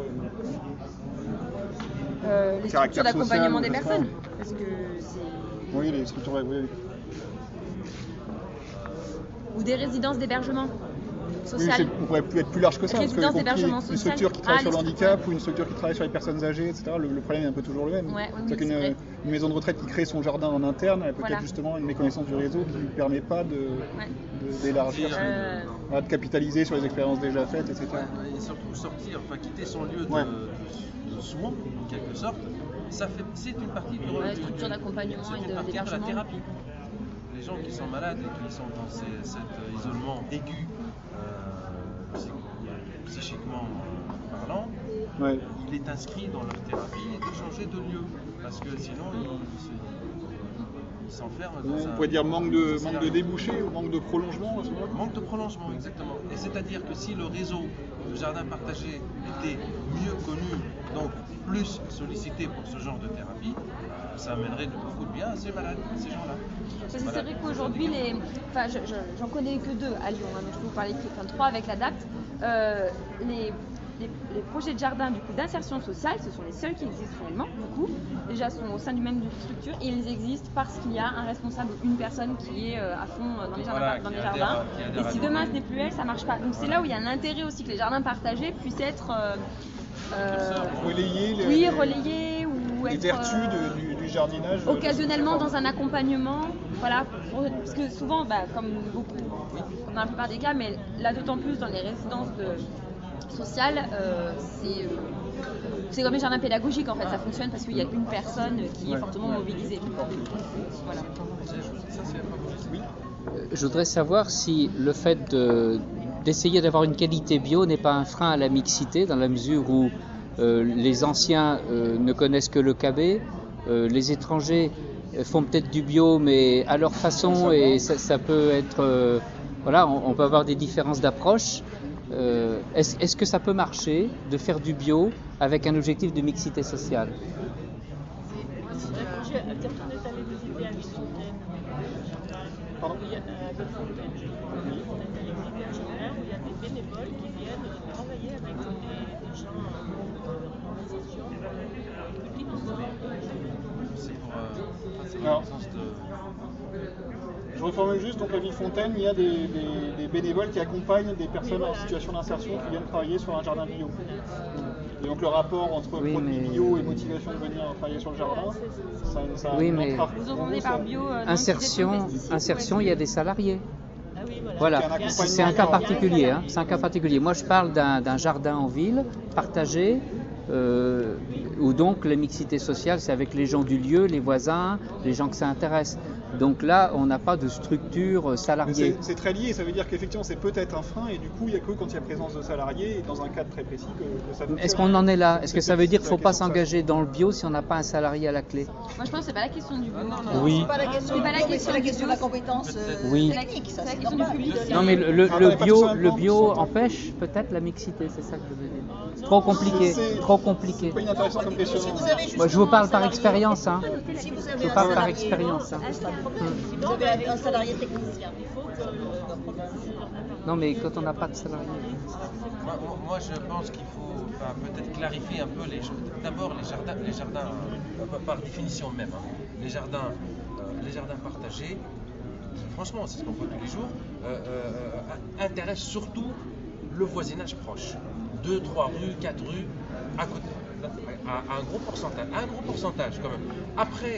euh... Euh, les structures d'accompagnement social, des personnes parce que c'est... Oui, les structures, oui. Ou des résidences d'hébergement. Oui, on pourrait plus être plus large que ça, parce que d'hébergement une structure qui travaille ah, sur le handicap ou une structure qui travaille sur les personnes âgées, et cetera, le, le problème est un peu toujours le même. Ouais, oui, c'est qu'une une maison de retraite qui crée son jardin en interne, elle a peut-être voilà. justement une méconnaissance du réseau qui ne lui permet pas de, ouais. de, d'élargir, euh... de, de capitaliser sur les expériences déjà faites, et cetera. Et surtout sortir, enfin quitter son lieu de, ouais. de, de soins, en quelque sorte, ça fait, c'est une partie de la structure d'accompagnement et de, de la thérapie. Les gens qui sont malades et qui sont dans ces, cet isolement aigu, euh, psychiquement parlant, ouais. il est inscrit dans leur thérapie de changer de lieu, parce que sinon il, il s'enferme dans ouais, un... On pourrait dire manque de, manque de débouchés ou manque de prolongement à ce moment-là. Manque de prolongement, exactement. Et c'est-à-dire que si le réseau de jardins partagés était mieux connu, donc plus sollicité pour ce genre de thérapie, ça amènerait beaucoup de bien à ces malades, à ces gens-là. Parce que c'est vrai qu'aujourd'hui, les... enfin, je, je, j'en connais que deux à Lyon, hein, donc je peux vous parler que enfin, trois avec l'Adapt. Euh, les... les, les projets de jardin du coup d'insertion sociale, ce sont les seuls qui existent réellement, du coup, déjà sont au sein du même structure et ils existent parce qu'il y a un responsable, une personne qui est euh, à fond dans les jardins. Voilà, dans qui les adhère- jardins. qui adhère Et à si l'idée. demain ce n'est plus elle, ça marche pas. Donc c'est là où il y a un intérêt aussi que les jardins partagés puissent être euh, euh, Relayer les- oui, relayés ou les être vertus euh, de- du, du jardinage. euh, occasionnellement dans un accompagnement, voilà, pour- parce que souvent, bah, comme beaucoup, dans la plupart des cas, mais là d'autant plus dans les résidences de- sociales, euh, c'est euh, c'est comme les jardins pédagogiques en fait, ça fonctionne parce qu'il y a une personne qui est fortement mobilisée. Voilà. Euh, Je voudrais savoir si le fait de- d'essayer d'avoir une qualité bio n'est pas un frein à la mixité, dans la mesure où euh, les anciens euh, ne connaissent que le K B, euh, les étrangers euh, font peut-être du bio, mais à leur façon, et ça, ça peut être... euh, voilà, on, on peut avoir des différences d'approche. Euh, est-ce, est-ce que ça peut marcher de faire du bio avec un objectif de mixité sociale? Quand j'ai- quand on est allé visiter à Villefontaine, Pardon il y a, à Villefontaine, je crois, on est allé visiter un jardin où il y a des bénévoles qui viennent travailler avec des, des gens de l'organisation qui cultivent C'est pour, euh, enfin, c'est Alors, dans le sens de... Je reformule juste, donc à Villefontaine, il y a des, des- des bénévoles qui accompagnent des personnes en situation d'insertion qui viennent travailler sur un jardin bio. Et donc le rapport entre Oui, produits mais- bio et motivation de venir travailler sur le jardin, ça, ça Oui, une mais- entrave. Vous entendez par bio euh, non Insertion, utilisation de pesticides, insertion, il y a des salariés. Ah oui, voilà. Voilà, C'est un accompagnement c'est un cas encore. particulier. Hein. C'est un cas particulier. Moi, je parle d'un d'un jardin en ville, partagé, euh, où donc la mixité sociale, c'est avec les gens du lieu, les voisins, les gens que ça intéresse. Donc là, on n'a pas de structure euh, Mais salariée. c'est c'est très lié, ça veut dire qu'effectivement c'est peut-être un frein et du coup il n'y a que quand il y a présence de salariés et dans un cadre très précis que, que ça fonctionne. Est-ce qu'on en est là? Est-ce que ça veut dire qu'il ne faut C'est pas la question de s'engager dans le bio si on n'a pas un salarié à la clé? Moi je pense que c'est pas la question du bio. Oui. C'est pas la question, C'est pas la non, mais question c'est la du question de bio. la compétence euh, Oui. technique, ça C'est la c'est question normal. du public. Non, mais le, le- Ah, le mais pas bio, sur un le plan, bio sur un plan. empêche peut-être la mixité, c'est ça que je veux dire. Trop compliqué, C'est- trop compliqué. C'est pas inintéressant comme question. Si vous avez Moi, je vous parle par justement un expérience. Hein. salarié- Si vous Je avez vous un parle par salarié, expérience. Hein. c'est pas le problème. Si vous avez un salarié technicien, Il faut que le Non, mais quand on n'a pas de salarié. Moi, moi- moi, je pense qu'il faut enfin, peut-être clarifier un peu les choses. D'abord, les jardins, les jardins euh, par- par définition même, hein, les jardins, euh, les jardins partagés, franchement, c'est ce qu'on voit tous les jours, euh, euh, intéressent surtout le voisinage proche. Deux, trois rues, quatre rues à côté, à, à un gros pourcentage, à un gros pourcentage quand même. Après,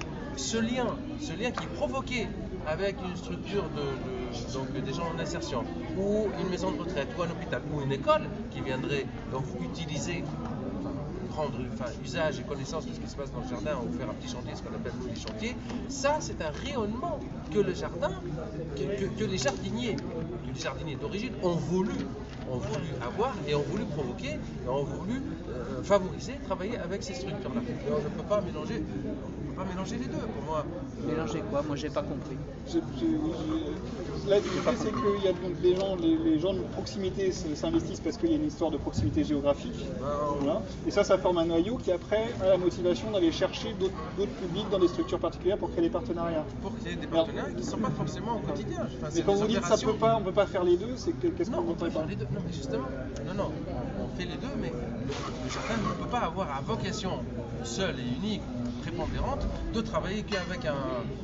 ce lien, ce lien qui est provoqué avec une structure de, de- donc des gens en insertion, ou une maison de retraite, ou un hôpital, ou une école qui viendrait donc utiliser, enfin, prendre enfin, usage et connaissance de ce qui se passe dans le jardin, ou faire un petit chantier, ce qu'on appelle des chantiers, ça c'est un rayonnement que le jardin, que, que- que les jardiniers, que les jardiniers d'origine ont voulu, ont voulu avoir et ont voulu provoquer, et ont voulu euh, favoriser, travailler avec ces structures-là. Et on ne peut pas mélanger, on peut pas mélanger les deux. Pour moi, Mélanger quoi? Moi, j'ai pas compris. Je- je- je- Là, l'idée, c'est qu'il y a donc des gens, les, les gens de proximité s- s'investissent parce qu'il y a une histoire de proximité géographique. Voilà. Et ça, ça forme un noyau qui, après, a la motivation d'aller chercher d'autres d'autres publics dans des structures particulières pour créer des partenariats. pour créer des partenaires qui ne sont pas forcément au quotidien. Enfin, Mais c'est quand des vous dites ça opérations. peut pas, on peut pas faire les deux, c'est que qu'est-ce Non, qu'on on peut peut faire pas les deux. Non, mais justement, non, non, on fait les deux, mais le, le jardin ne peut pas avoir à vocation seule et unique, prépondérante, de travailler qu'avec un,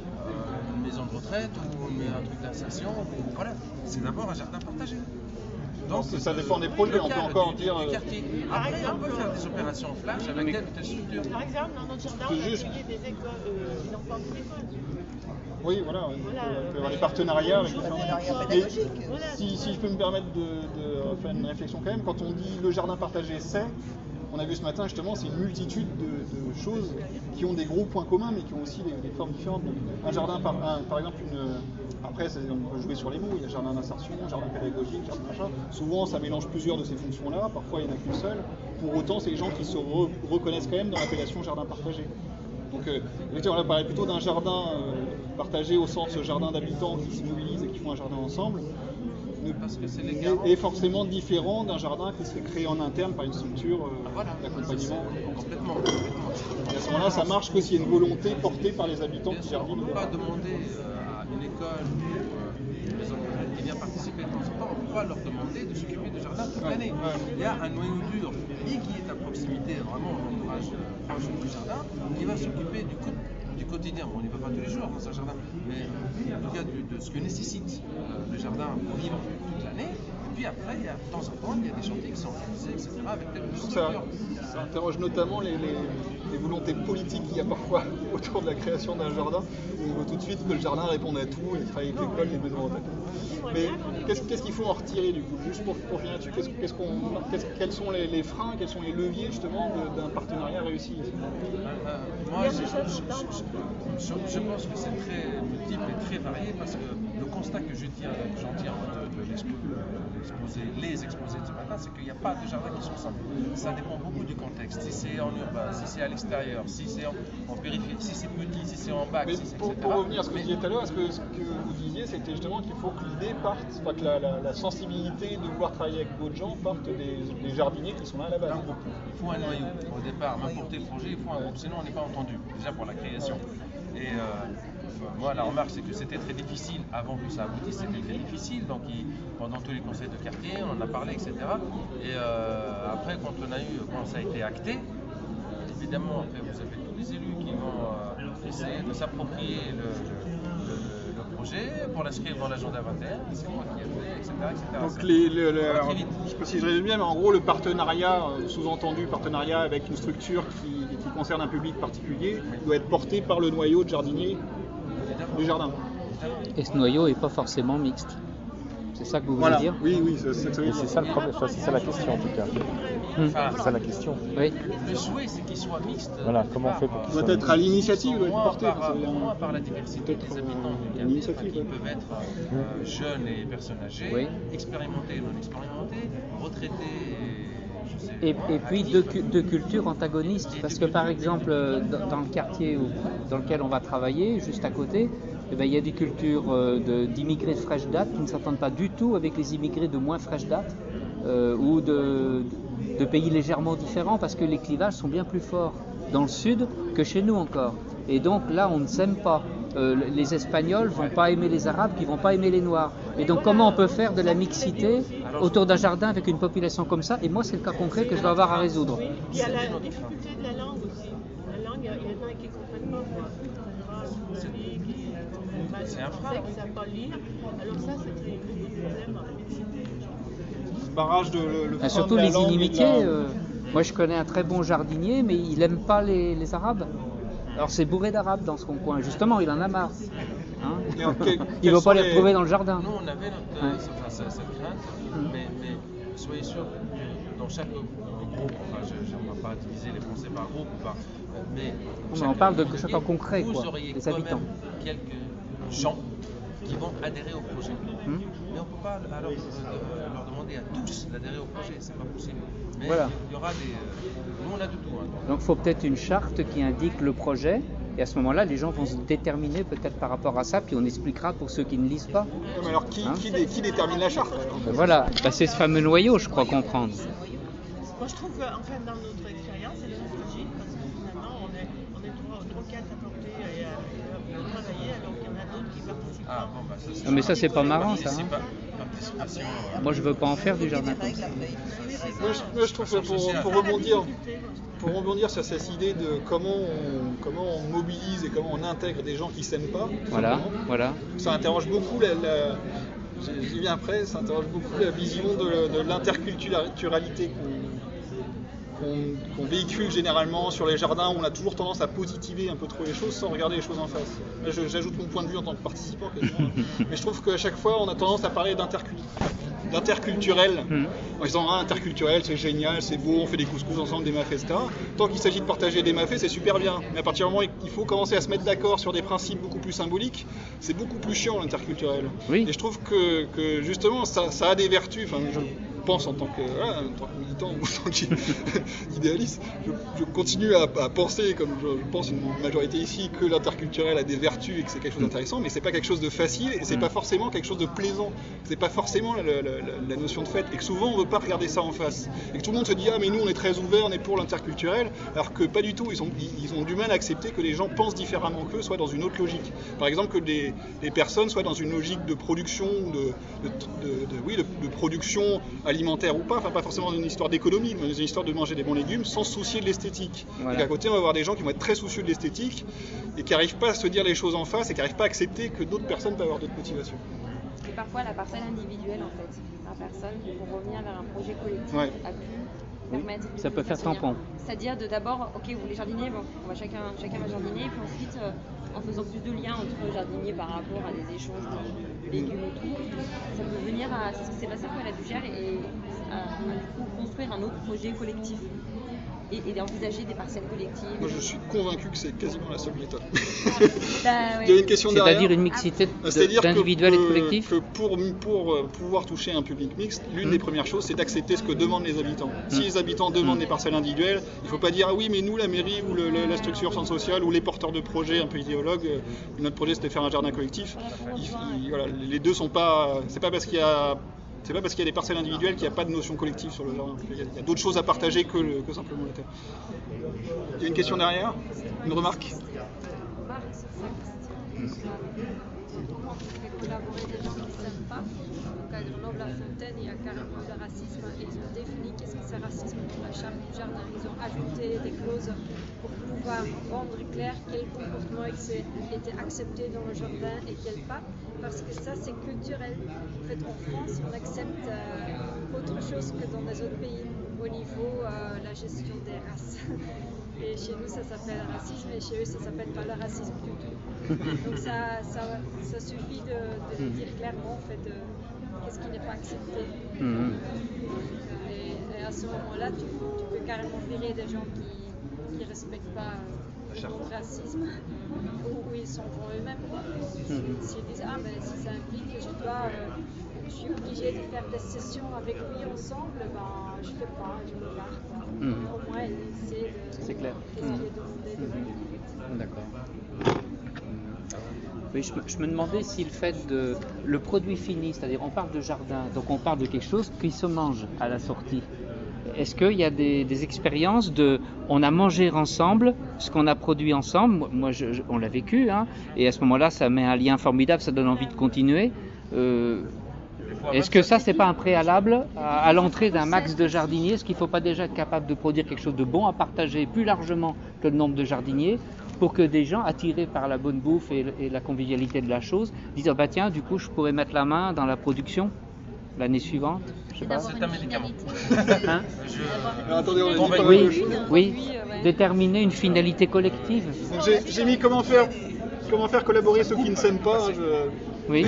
euh, une maison de retraite ou une- un truc d'insertion. ou- Voilà, c'est d'abord un jardin partagé. Donc, ça dépend des projets, on peut local, encore du- dire, du euh, quartier. Après, on peut faire des opérations flash avec telle ou telle structure. Par exemple, dans notre jardin, C'est on a juste. accueilli des écoles, euh, des enfants d'école. Oui, voilà, on peut- on peut avoir des partenariats avec différents. Mais si, si je peux me permettre de, de faire une réflexion quand même, quand on dit le jardin partagé, c'est, on a vu ce matin justement, c'est une multitude de, de choses qui ont des gros points communs, mais qui ont aussi des, des formes différentes. Donc, un jardin, par, un- par exemple, une, après c'est- on peut jouer sur les mots, il y a jardin d'insertion, jardin pédagogique, jardin machin. Souvent, ça mélange plusieurs de ces fonctions-là, parfois il n'y en a qu'une seule. Pour autant, c'est les gens qui se re- reconnaissent quand même dans l'appellation jardin partagé. Donc, euh, on va parler plutôt d'un jardin euh, partagé au sens jardin d'habitants qui se mobilisent et qui font un jardin ensemble. Ne- Parce que c'est les est, garants. est forcément différent d'un jardin qui serait créé en interne par une structure euh, Voilà, d'accompagnement. complètement. complètement. Et à ce moment-là, ça marche que s'il y a une volonté portée par les habitants Bien qui sûr, on jardinent. ne peut pas demander euh, à une école ou, euh, maison qui vient participer de temps en temps, on ne peut pas leur demander de s'occuper du jardin toute l'année. Il y a un noyau dur et qui est à proximité, vraiment en entourage proche du jardin, qui va s'occuper du, co- du quotidien. Bon, on n'y va pas tous les jours dans un jardin, mais en tout cas du- de ce que nécessite euh, le jardin pour vivre toute l'année. Et puis après, il y a, de temps en temps, il y a des chantiers qui sont organisés, et cetera, avec telle ou telle Ça, structure. ça interroge notamment les, les, les volontés politiques qu'il y a parfois autour de la création d'un jardin. On veut tout de suite que le jardin réponde à tout et travaille avec l'école, les besoins retraités. Mais qu'est-ce qu'est-ce qu'il faut en retirer du coup? Juste pour, pour finir là-dessus, qu'est-ce, qu'est-ce qu'on, qu'est-ce- quels sont les, les freins, quels sont les leviers justement de- d'un partenariat réussi ici? Euh, moi, je, je- je- je- je pense que c'est très multiple et très varié parce que le constat que je tire, que j'en tire de, de l'expo- de l'exposé, les exposés de ce matin, c'est qu'il n'y a pas de jardins qui sont simples. Ça dépend beaucoup du contexte. Si c'est en urbain, si c'est à l'extérieur, si c'est en, en périphérie, si c'est petit, si c'est en bac, Mais si c'est, pour, et cetera. pour revenir à ce que Mais- vous disiez tout à l'heure, est-ce que ce que vous disiez, c'était justement qu'il faut que l'idée parte, enfin, que la, la- la sensibilité de vouloir travailler avec d'autres gens parte des, des jardiniers qui sont là à la base. Un groupe. Il faut un noyau. Au départ, même pour tel projet, il faut un groupe. Sinon, on n'est pas entendu. Déjà pour la création. Et euh, moi, la remarque, c'est que c'était très difficile. Avant que ça aboutisse, c'était très difficile. Donc, il- pendant tous les conseils de quartier, on en a parlé, et cetera. Et euh, après, quand on a eu, quand ça a été acté, évidemment, après, vous avez tous les élus qui vont euh, essayer de s'approprier le, le- le projet pour l'inscrire dans l'agenda vingt et un. C'est moi qui ai fait, et cetera, et cetera. Donc C'est- les, le- le- ça va alors, très vite. je sais pas si je résume bien, mais en gros le partenariat, euh, sous-entendu partenariat avec une structure qui, qui concerne un public particulier, doit être porté par le noyau de jardiniers du jardin. Et ce noyau n'est pas forcément mixte. C'est ça que vous voulez Voilà. dire? Oui, oui, c'est, c'est, Et c'est ça le problème, enfin, c'est ça la question en tout cas. Hmm. C'est ça la question. Oui. Le souhait, c'est qu'il soit mixte. Voilà, comment on fait pour qu'il doit soit être à l'initiative, doit être Moins porté. par, enfin, c'est- pour moi, par la diversité des habitants du quartier, l'initiative, enfin, qui ouais. peuvent être euh, jeunes et personnes âgées, Oui. expérimentés et non expérimentés, retraités et, je sais, Et, moi, et puis actifs. deux, cu- deux cultures antagonistes, parce que par exemple euh, dans, dans le quartier où- dans lequel on va travailler, juste à côté, eh ben, il y a des cultures euh, de- d'immigrés de fraîche date qui ne s'entendent pas du tout avec les immigrés de moins fraîche date, euh, ou de, de pays légèrement différents, parce que les clivages sont bien plus forts dans le sud que chez nous encore. Et donc là, on ne s'aime pas. Euh, les Espagnols vont pas aimer les Arabes, qui vont pas aimer les Noirs. Et donc comment on peut faire de la mixité autour d'un jardin avec une population comme ça? Et moi, c'est le cas concret que je vais avoir à résoudre. Oui, il y a la difficulté de la langue aussi. La langue, il y en a qui ne comprennent pas. Quoi. C'est un frein. Qui ne savent pas lire. Alors ça, c'est très beaucoup de problèmes dans la mixité. Ce barrage de le, le Et frein surtout de la les langue et de inimitiés. la- euh, moi, je connais un très bon jardinier, mais il n'aime pas les, les Arabes. Alors c'est bourré d'Arabes dans son coin. Justement, il en a marre. Hein Et alors, quel- il ne quels veut sont pas les les- retrouver dans le jardin. Nous, on avait notre, Ouais. enfin, cette, cette crainte, mais, mais soyez sûrs que dans chaque groupe, enfin, je ne vais pas diviser les Français par groupe, ou par, mais on chaque parle de groupe chacun concret, vous quoi, auriez des quand habitants. même quelques gens qui vont adhérer au projet. Hmm. Mais on ne peut pas alors, euh, leur demander à tous d'adhérer au projet, c'est pas possible. Mais Voilà. il y aura des. euh, nous, on a de tout. Hein, donc. Donc il faut peut-être une charte qui indique le projet. Et à ce moment-là, les gens vont se déterminer peut-être par rapport à ça, puis on expliquera pour ceux qui ne lisent pas. Mais alors qui, Hein qui, dé- qui détermine la charte alors Ben voilà, ben, c'est ce fameux noyau, je crois comprendre. Moi, je trouve qu'en fait, dans notre expérience, c'est nostalgique parce que finalement, on est, on est trois, trois quatre à porter et à, à travailler alors qu'il y en a d'autres qui participent. Ah, bon, bah, ça, c'est Non, mais ça, c'est pas marrant, ça, hein. Participation, euh, Moi, je veux pas en faire du jardin comme ça. Moi je, moi, je trouve que pour, pour rebondir, pour rebondir sur cette idée de comment on, comment on mobilise et comment on intègre des gens qui s'aiment pas, tout Voilà, simplement, voilà. ça interroge beaucoup la, la j'y j'y viens après, ça interroge beaucoup la vision de, de l'interculturalité qu'on, qu'on, qu'on véhicule généralement sur les jardins, où on a toujours tendance à positiver un peu trop les choses sans regarder les choses en face. Là, je- j'ajoute mon point de vue en tant que participant, quasiment, mais je trouve qu'à chaque fois on a tendance à parler d'intercul- d'interculturel, Hmm. en disant ah, interculturel c'est génial, c'est beau, on fait des couscous ensemble, des mafés, et cetera. Tant qu'il s'agit de partager des mafés, c'est super bien. Mais à partir du moment où il faut commencer à se mettre d'accord sur des principes beaucoup plus symboliques, c'est beaucoup plus chiant l'interculturel. Oui. Et je trouve que, que justement ça, ça a des vertus. Enfin, je- pense en tant que, voilà, en tant que militant ou en tant qu'idéaliste, je, je continue à, à penser, comme je, je pense une majorité ici, que l'interculturel a des vertus et que c'est quelque chose d'intéressant, mais c'est pas quelque chose de facile et c'est pas forcément quelque chose de plaisant. C'est pas forcément la, la, la, la notion de fête et que souvent on veut pas regarder ça en face. Et que tout le monde se dit ah mais nous on est très ouverts, on est pour l'interculturel, alors que pas du tout. Ils ont, ils ont du mal à accepter que les gens pensent différemment qu'eux, soit dans une autre logique. Par exemple que les, les personnes soient dans une logique de production, de, de, de, de, oui, de, de production alimentaire ou pas, enfin pas forcément dans une histoire d'économie, mais dans une histoire de manger des bons légumes sans se soucier de l'esthétique. Voilà. Et qu'à côté on va avoir des gens qui vont être très soucieux de l'esthétique et qui n'arrivent pas à se dire les choses en face et qui n'arrivent pas à accepter que d'autres personnes peuvent avoir d'autres motivations. Et parfois la parcelle individuelle en fait, la personne pour revenir vers un projet collectif ouais. a pu permettre oui, ça peut faire tampon. C'est-à-dire de d'abord, ok, vous les jardiniers, bon, on va chacun, chacun va jardiner, puis ensuite euh, en faisant plus de liens entre jardiniers par rapport à des échanges de, de légumes et tout, ça peut venir à, c'est ce qui s'est passé pour la Dugère et à, à du coup construire un autre projet collectif. Et, et d'envisager des parcelles collectives. Moi je suis convaincu que c'est quasiment la seule méthode. bah, ouais. Il y a une question derrière. C'est-à-dire une mixité d'individuels et de collectifs. Que pour, pour pouvoir toucher un public mixte, l'une mmh. des premières choses c'est d'accepter ce que demandent les habitants. Mmh. Si les habitants demandent mmh. des parcelles individuelles, il ne faut pas dire ah oui mais nous la mairie ou le, le, la structure centre social ou les porteurs de projets un peu idéologues, euh, notre projet c'était faire un jardin collectif. Il, il, voilà, les deux sont pas. C'est pas parce qu'il y a. C'est pas parce qu'il y a des parcelles individuelles qu'il n'y a pas de notion collective sur le jardin. Il y a, a d'autres choses à partager que, le, que simplement la terre. Il y a une question derrière ? Une remarque ? Comment on fait collaborer des gens qui ne s'aiment pas. Donc à Grenoble-la-Fontaine, il y a carrément le racisme et ils ont défini qu'est-ce que c'est racisme dans la charte du jardin. Ils ont ajouté des clauses pour pouvoir rendre clair quel comportement était accepté dans le jardin et quel pas. Parce que ça, c'est culturel. En fait, en France, on accepte euh, autre chose que dans les autres pays au niveau de euh, la gestion des races. Et chez nous, ça s'appelle racisme et chez eux, ça s'appelle pas le racisme du tout. Donc ça, ça, ça suffit de, de dire clairement en fait, de, qu'est-ce qui n'est pas accepté. Mm-hmm. et, et à ce moment-là, tu, tu peux carrément virer des gens qui ne respectent pas euh, le racisme ou, ou ils sont pour eux-mêmes. Mm-hmm. S'ils disent ah ben si ça implique que je dois, euh, je suis obligé de faire des sessions avec lui ensemble, ben je fais pas, je me barre. Mm-hmm. Au moins essayer de. C'est clair. Mmh. De mmh. D'accord. Oui, je me, je me demandais si le fait de le produit fini, c'est-à-dire on parle de jardin, donc on parle de quelque chose qui se mange à la sortie. Est-ce qu'il y a des, des expériences de, on a mangé ensemble ce qu'on a produit ensemble, moi je, je, on l'a vécu, hein, et à ce moment-là ça met un lien formidable, ça donne envie de continuer. Euh, Est-ce que ça, c'est pas un préalable à, à l'entrée d'un max de jardiniers? Est-ce qu'il ne faut pas déjà être capable de produire quelque chose de bon à partager plus largement que le nombre de jardiniers pour que des gens attirés par la bonne bouffe et, et la convivialité de la chose disent oh bah tiens, du coup, je pourrais mettre la main dans la production l'année suivante? Je sais pas. C'est un médicament. Hein je... Alors, attendez, on a dit pas oui, mal de choses. Oui, déterminer une finalité collective. J'ai, j'ai mis comment faire, comment faire collaborer ceux qui ne s'aiment pas. Hein, je... Oui.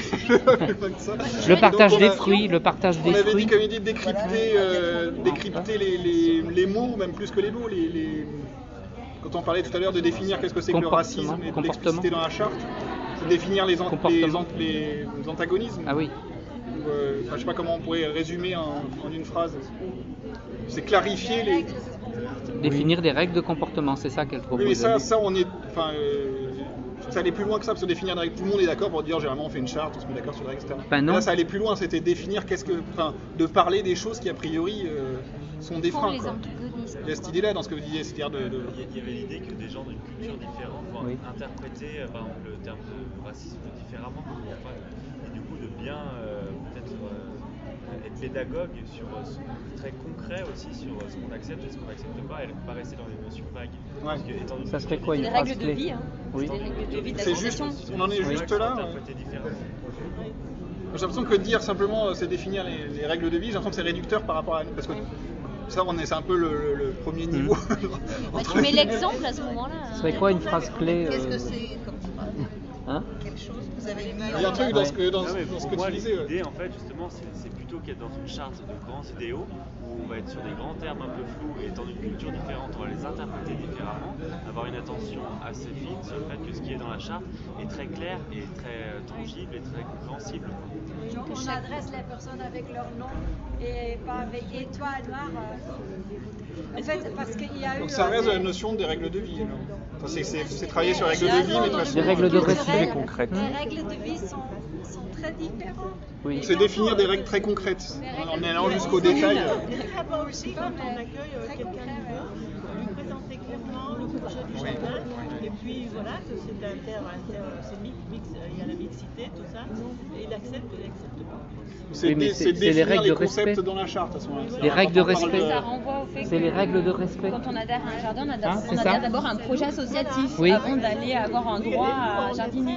Le partage Donc, a, des fruits, le partage des fruits. On avait fruits. dit, comme il dit, décrypter, euh, décrypter les, les, les mots, même plus que les mots. Les, les... Quand on parlait tout à l'heure de définir qu'est-ce que c'est que le racisme et de l'expliciter dans la charte, c'est définir les, an- les, an- les antagonismes. Ah oui. Euh, enfin, je sais pas comment on pourrait résumer en, en une phrase. C'est clarifier les. Définir des règles de comportement, c'est ça qu'elle propose. Oui, mais ça, ça on est. Enfin, euh, ça allait plus loin que ça, pour se définir des règles. Tout le monde est d'accord pour dire généralement on fait une charte, on se met d'accord sur les règles, et cetera. Ben non. Là, ça allait plus loin, c'était définir qu'est-ce que. Enfin, de parler des choses qui a priori euh, sont des freins. Il y a cette idée-là dans ce que vous disiez, c'est-à-dire de, de. Il y avait l'idée que des gens d'une culture différente vont oui. interpréter par exemple, le terme de racisme différemment. Et du coup, de bien euh, peut-être euh, être pédagogue sur euh, très concret aussi sur euh, ce qu'on accepte et ce qu'on n'accepte pas et ne pas rester dans des notions vagues. Ouais. Parce que, étant ça serait quoi une des phrase règles clé de vie, hein. Oui. Des règles de vie de la c'est juste, on en est oui. juste là. J'ai l'impression que dire simplement c'est définir les, les règles de vie, j'ai l'impression que c'est réducteur par rapport à nous. Parce que ça, on est, c'est un peu le, le, le premier niveau. Mmh. Bah, tu mets l'exemple à ce moment-là. Ce serait quoi une phrase clé Qu'est-ce euh... que c'est comme phrase ? Hein? Quelle chose vous avez mis Il y a un truc dans ce que, dans, Non, mais dans ce pour que moi, tu disais. ouais. l'idée, en fait, justement, c'est c'est plutôt qu'être dans une charte de grands idéaux où on va être sur des grands termes un peu flous et étant d'une culture différente, on va les interpréter différemment, avoir une attention assez fine sur le fait que ce qui est dans la charte est très clair et très euh, tangible et très compréhensible. Donc on adresse les personnes avec leur nom et pas avec étoile noire. En fait, parce qu'il y a eu. Donc ça reste la notion des règles de vie. alors. Enfin, c'est- c'est c'est travailler sur les règles de vie, mais de façon. Des règles de Les respect règles- concrètes. Les règles de vie sont, sont très différentes. Oui. Donc c'est définir des règles très concrètes, en allant jusqu'au détail. Avant aussi, quand on accueille euh, quelqu'un nouveau, lui présenter clairement le projet du jardin, et puis voilà, que c'est inter, inter, c'est mix, mix, euh, il y a la mixité, tout ça, et il accepte ou il n'accepte pas. C'est Oui, mais dé- c'est- c'est c'est les définir règles les de concepts respect. dans la charte à ce moment-là. Les règles de Quand on parle respect. Ça renvoie au fait C'est que les règles de respect. quand on adhère à un jardin, on adhère, Hein, on c'est adhère ça d'abord à un projet associatif Oui. avant d'aller avoir un droit à jardiner. On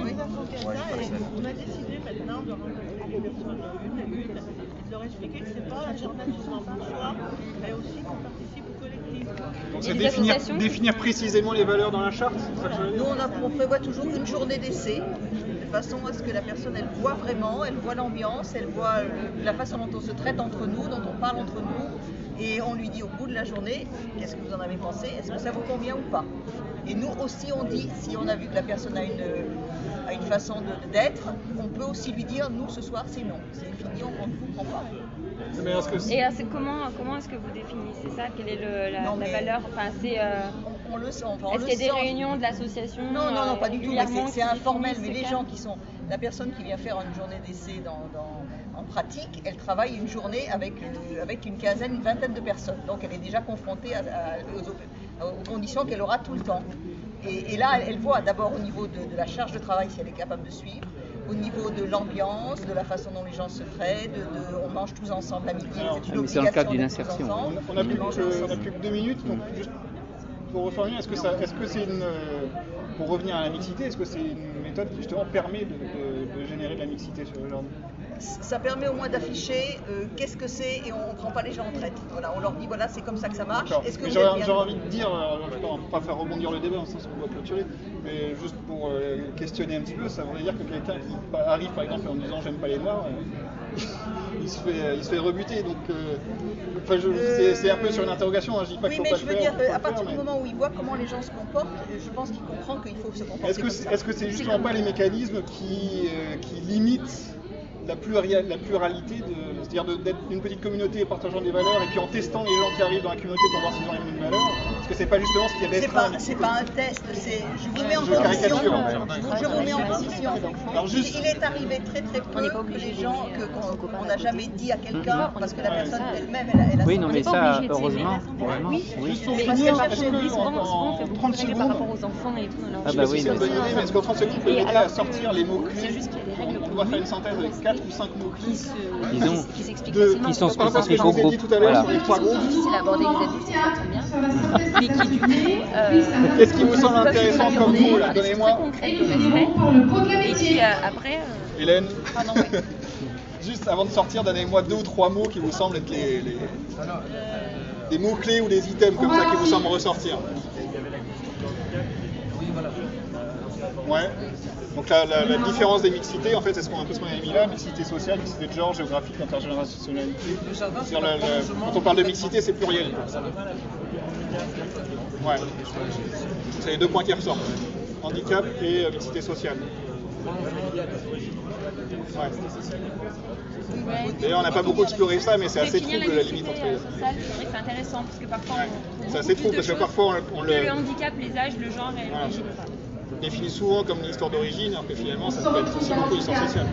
a décidé maintenant de rencontrer les personnes une à une et de leur expliquer que c'est pas un jardin seulement pour soi, mais aussi qu'on participe au collectif. Donc c'est définir, définir précisément les valeurs dans la charte, c'est ça que je veux Nous, dire. on, a- on prévoit toujours une journée d'essai, de façon à ce que la personne, elle voit vraiment, elle voit l'ambiance, elle voit le- la façon dont on se traite entre nous, dont on parle entre nous, et on lui dit au bout de la journée, qu'est-ce que vous en avez pensé, est-ce que ça vous convient ou pas. Et nous aussi, on dit, si on a vu que la personne a une, a une façon de- d'être, on peut aussi lui dire, nous, ce soir, c'est non, c'est fini, on ne vous prend pas. Mais est-ce que c'est- Et alors, c'est comment, comment est-ce que vous définissez ça? Quelle est le- la, Non, la mais- valeur? Enfin, c'est. euh, On le sent. Enfin, on Est-ce le qu'il y a des sent. réunions de l'association? Non, non, non, pas euh, du tout. mais régulièrement C'est c'est qui informel. définissent Mais ces les cas? gens qui sont. La personne qui vient faire une journée d'essai dans, dans- en pratique, elle travaille une journée avec, euh, avec une quinzaine, une vingtaine de personnes. Donc elle est déjà confrontée à- à- aux, op- aux conditions qu'elle aura tout le temps. Et, et là, elle, elle voit d'abord au niveau de, de la charge de travail si elle est capable de suivre, au niveau de l'ambiance, de la façon dont les gens se traitent, de, de- on mange tous ensemble à midi. Alors, C'est Ah, une mais c'est dans le cadre d'une obligation d'être tous insertion. ensemble. On a, de plus manger que, on a ensemble. plus que deux minutes, donc juste pour revenir, est-ce que ça, est-ce que c'est une, euh, pour revenir à la mixité, est-ce que c'est une méthode qui justement permet de, de- de générer de la mixité sur le jardin? Ça permet au moins d'afficher euh, qu'est-ce que c'est et on ne prend pas les gens en traite. Voilà, on leur dit voilà c'est comme ça que ça marche. D'accord. Est-ce que Mais vous j'aurais êtes bien j'aurais envie de dire, alors, je ne vais pas faire rebondir le débat en sens qu'on va clôturer, mais juste pour euh, questionner un petit peu, ça voudrait dire que quelqu'un qui pa- arrive par exemple en disant j'aime pas les noirs, euh, il, se fait, il se fait rebuter. Donc, euh, enfin, je- c'est, c'est un peu sur une interrogation, hein, je dis pas Oui, qu'il mais faut je pas veux le dire, faire. faut à pas le partir faire, du mais- moment où il voit comment les gens se comportent, euh, je pense qu'il comprend qu'il faut se comporter Est-ce que comme c'est, ça. est-ce que c'est justement pas les mécanismes qui, euh, qui limitent la, pluria- la pluralité, de, c'est-à-dire de- d'être une petite communauté partageant des valeurs et puis en testant les gens qui arrivent dans la communauté pour voir s'ils ont les mêmes valeurs? Est-ce que c'est pas justement ce qui est C'est restreint? pas, c'est pas un test, c'est je vous mets en Je condition. caricature, hein. Je vous mets en condition. Alors juste- Il est arrivé très très peu que les gens que qu'on qu'on n'a jamais dit à quelqu'un parce que la personne elle-même elle, a- elle a Oui, son- non, mais ça, heureusement, vraiment. Oui, Oui. Juste pour mais parce finir, que est-ce que souvent, en- souvent, on fait en beaucoup trente de règles secondes, par rapport aux enfants et tout. alors Ah je bah sais oui, pas si c'est une mais- bonne idée, mais est-ce qu'en trente secondes, vous pouvez Et m'aider alors à que sortir les mots-clés? c'est juste qu'il y a des règles On va faire une synthèse avec quatre ou cinq mots-clés. Disons, qui s'expliquent de- facilement. qui sont par rapport à ce que spécifiques je au vous ai groupe. dit tout à l'heure Voilà. sur les trois Qui groupes. sont difficiles à aborder avec les adultes, ça tombe bien. Mais qui du coup. euh, Qu'est-ce qui vous semble peuvent se intéressant comme traduire mot, là? par des choses Donnez-moi. très concrètes de respect. Et qui euh, après. euh, Hélène, Pardon, oui. juste avant de sortir, donnez-moi deux ou trois mots qui vous semblent être les, les- des mots-clés ou des items comme ça qui vous semblent ressortir. Ouais. Donc la, la, la différence des mixités, en fait, c'est ce qu'on, un peu ce qu'on a mis là, mixité sociale, mixité de genre, géographique, intergénérationnalité. Sur la- la- quand on parle de mixité, c'est pluriel. Ouais. C'est les deux points qui ressortent. Handicap et euh, mixité sociale. Ouais. D'ailleurs, on n'a pas beaucoup exploré ça, mais c'est assez Définir trouble la limite mixité, entre les euh, sociale, c'est vrai que c'est intéressant parce que parfois on trouve C'est assez beaucoup trouble plus parce de que choses parfois on, on que le, le handicap, les âges, le genre et Voilà. l'origine. on définit souvent comme une histoire d'origine, alors que finalement ça peut être aussi beaucoup une histoire sociale.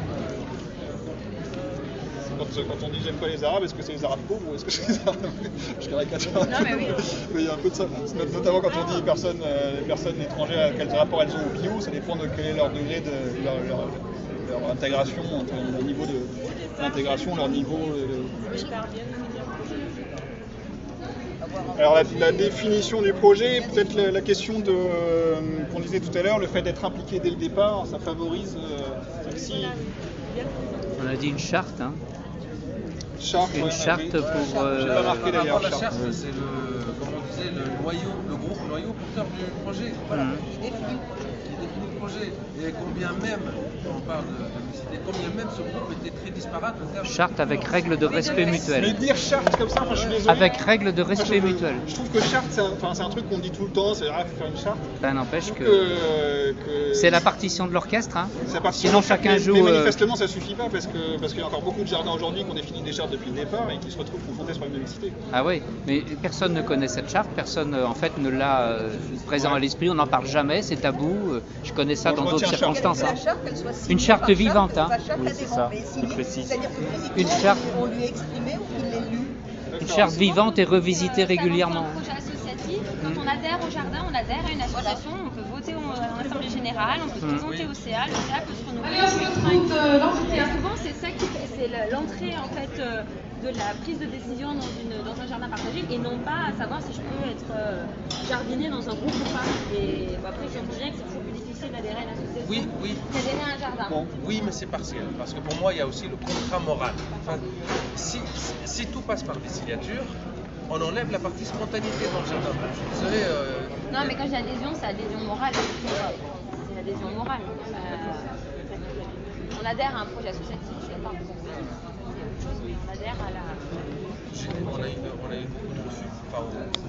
Quand, quand on dit j'aime pas les Arabes, est-ce que c'est les Arabes pauvres ou est-ce que c'est les Arabes Je caricature. Non, mais oui. Mais il y a un peu de ça. Notamment quand on dit personnes, euh, les personnes étrangères, quel rapport elles ont au bio, ça dépend de quel est leur degré de leur, leur, leur intégration, leur niveau de l'intégration, leur niveau. De... Alors la, la définition du projet, peut-être la, la question de, euh, qu'on disait tout à l'heure, le fait d'être impliqué dès le départ, ça favorise euh, si On a dit une charte, hein. charte, Une ouais, charte oui. pour. J'ai pas marqué Par d'ailleurs rapport à la charte. charte, c'est le, comme on disait le noyau, le groupe noyau porteur du projet. Voilà, Mhm. qui définit, qui définit le projet. Et combien même, on parle de, de mixité, combien même ce groupe était très disparate en termes Charte avec règles de respect Mais mutuel. dire charte comme ça, enfin, je suis désolé. Avec règles de respect Moi, je, mutuel. Je trouve que charte, c'est un, enfin, c'est un truc qu'on dit tout le temps, c'est ah, faut faire une charte. Ça n'empêche Je trouve que que, que- c'est la partition de l'orchestre. Hein. c'est la partition Sinon de charte, chacun mais, joue. Mais euh, manifestement, ça suffit pas parce que parce qu'il y a encore beaucoup de jardins aujourd'hui qui ont défini des chartes depuis le départ et qui se retrouvent confrontés à ce problème de mixité. Ah oui, mais personne ne connaît cette charte, personne euh, en fait ne l'a euh, présent à l'esprit, on n'en parle jamais, c'est tabou. euh, Je connais ça Bon, dans je d'autres retiens charte. circonstances. Que hein. la charte, elle soit signée Une charte par chaque- vivante, hein. par chaque Oui, c'est adhérent, ça. mais Il signée, précise. c'est-à-dire que Une physiquement, charte. on lui a exprimé ou qu'il l'ait lu. Une charte vivante et revisitée Euh, ça régulièrement. lance un projet associatif. Quand on adhère au jardin, on adhère à une association, on peut voter en, en assemblée générale, on peut se Mm. présenter au C A, le C A peut se renouveler. Allez, on écoute, euh, l'entrée. Et souvent, c'est ça qui fait, c'est le- l'entrée en fait euh, de la prise de décision dans, une, dans un jardin partagé et non pas à savoir si je peux être euh, jardinier dans un groupe ou pas. Et bon, après, j'entends bien que c'est toujours plus difficile d'adhérer à une association Oui, oui. qu'adhérer à un jardin. Bon, oui, mais c'est partiel, parce que pour moi, il y a aussi le contrat moral. Enfin, si, si tout passe par des signatures, on enlève la partie spontanéité dans le jardin. Je suis désolé. euh, Non, mais quand j'ai adhésion, c'est adhésion morale. C'est adhésion morale. Euh, on adhère à un projet associatif, je sais pas. C'est autre chose, mais on adhère à la. j'ai- on a eu, on a eu beaucoup de refus. Enfin,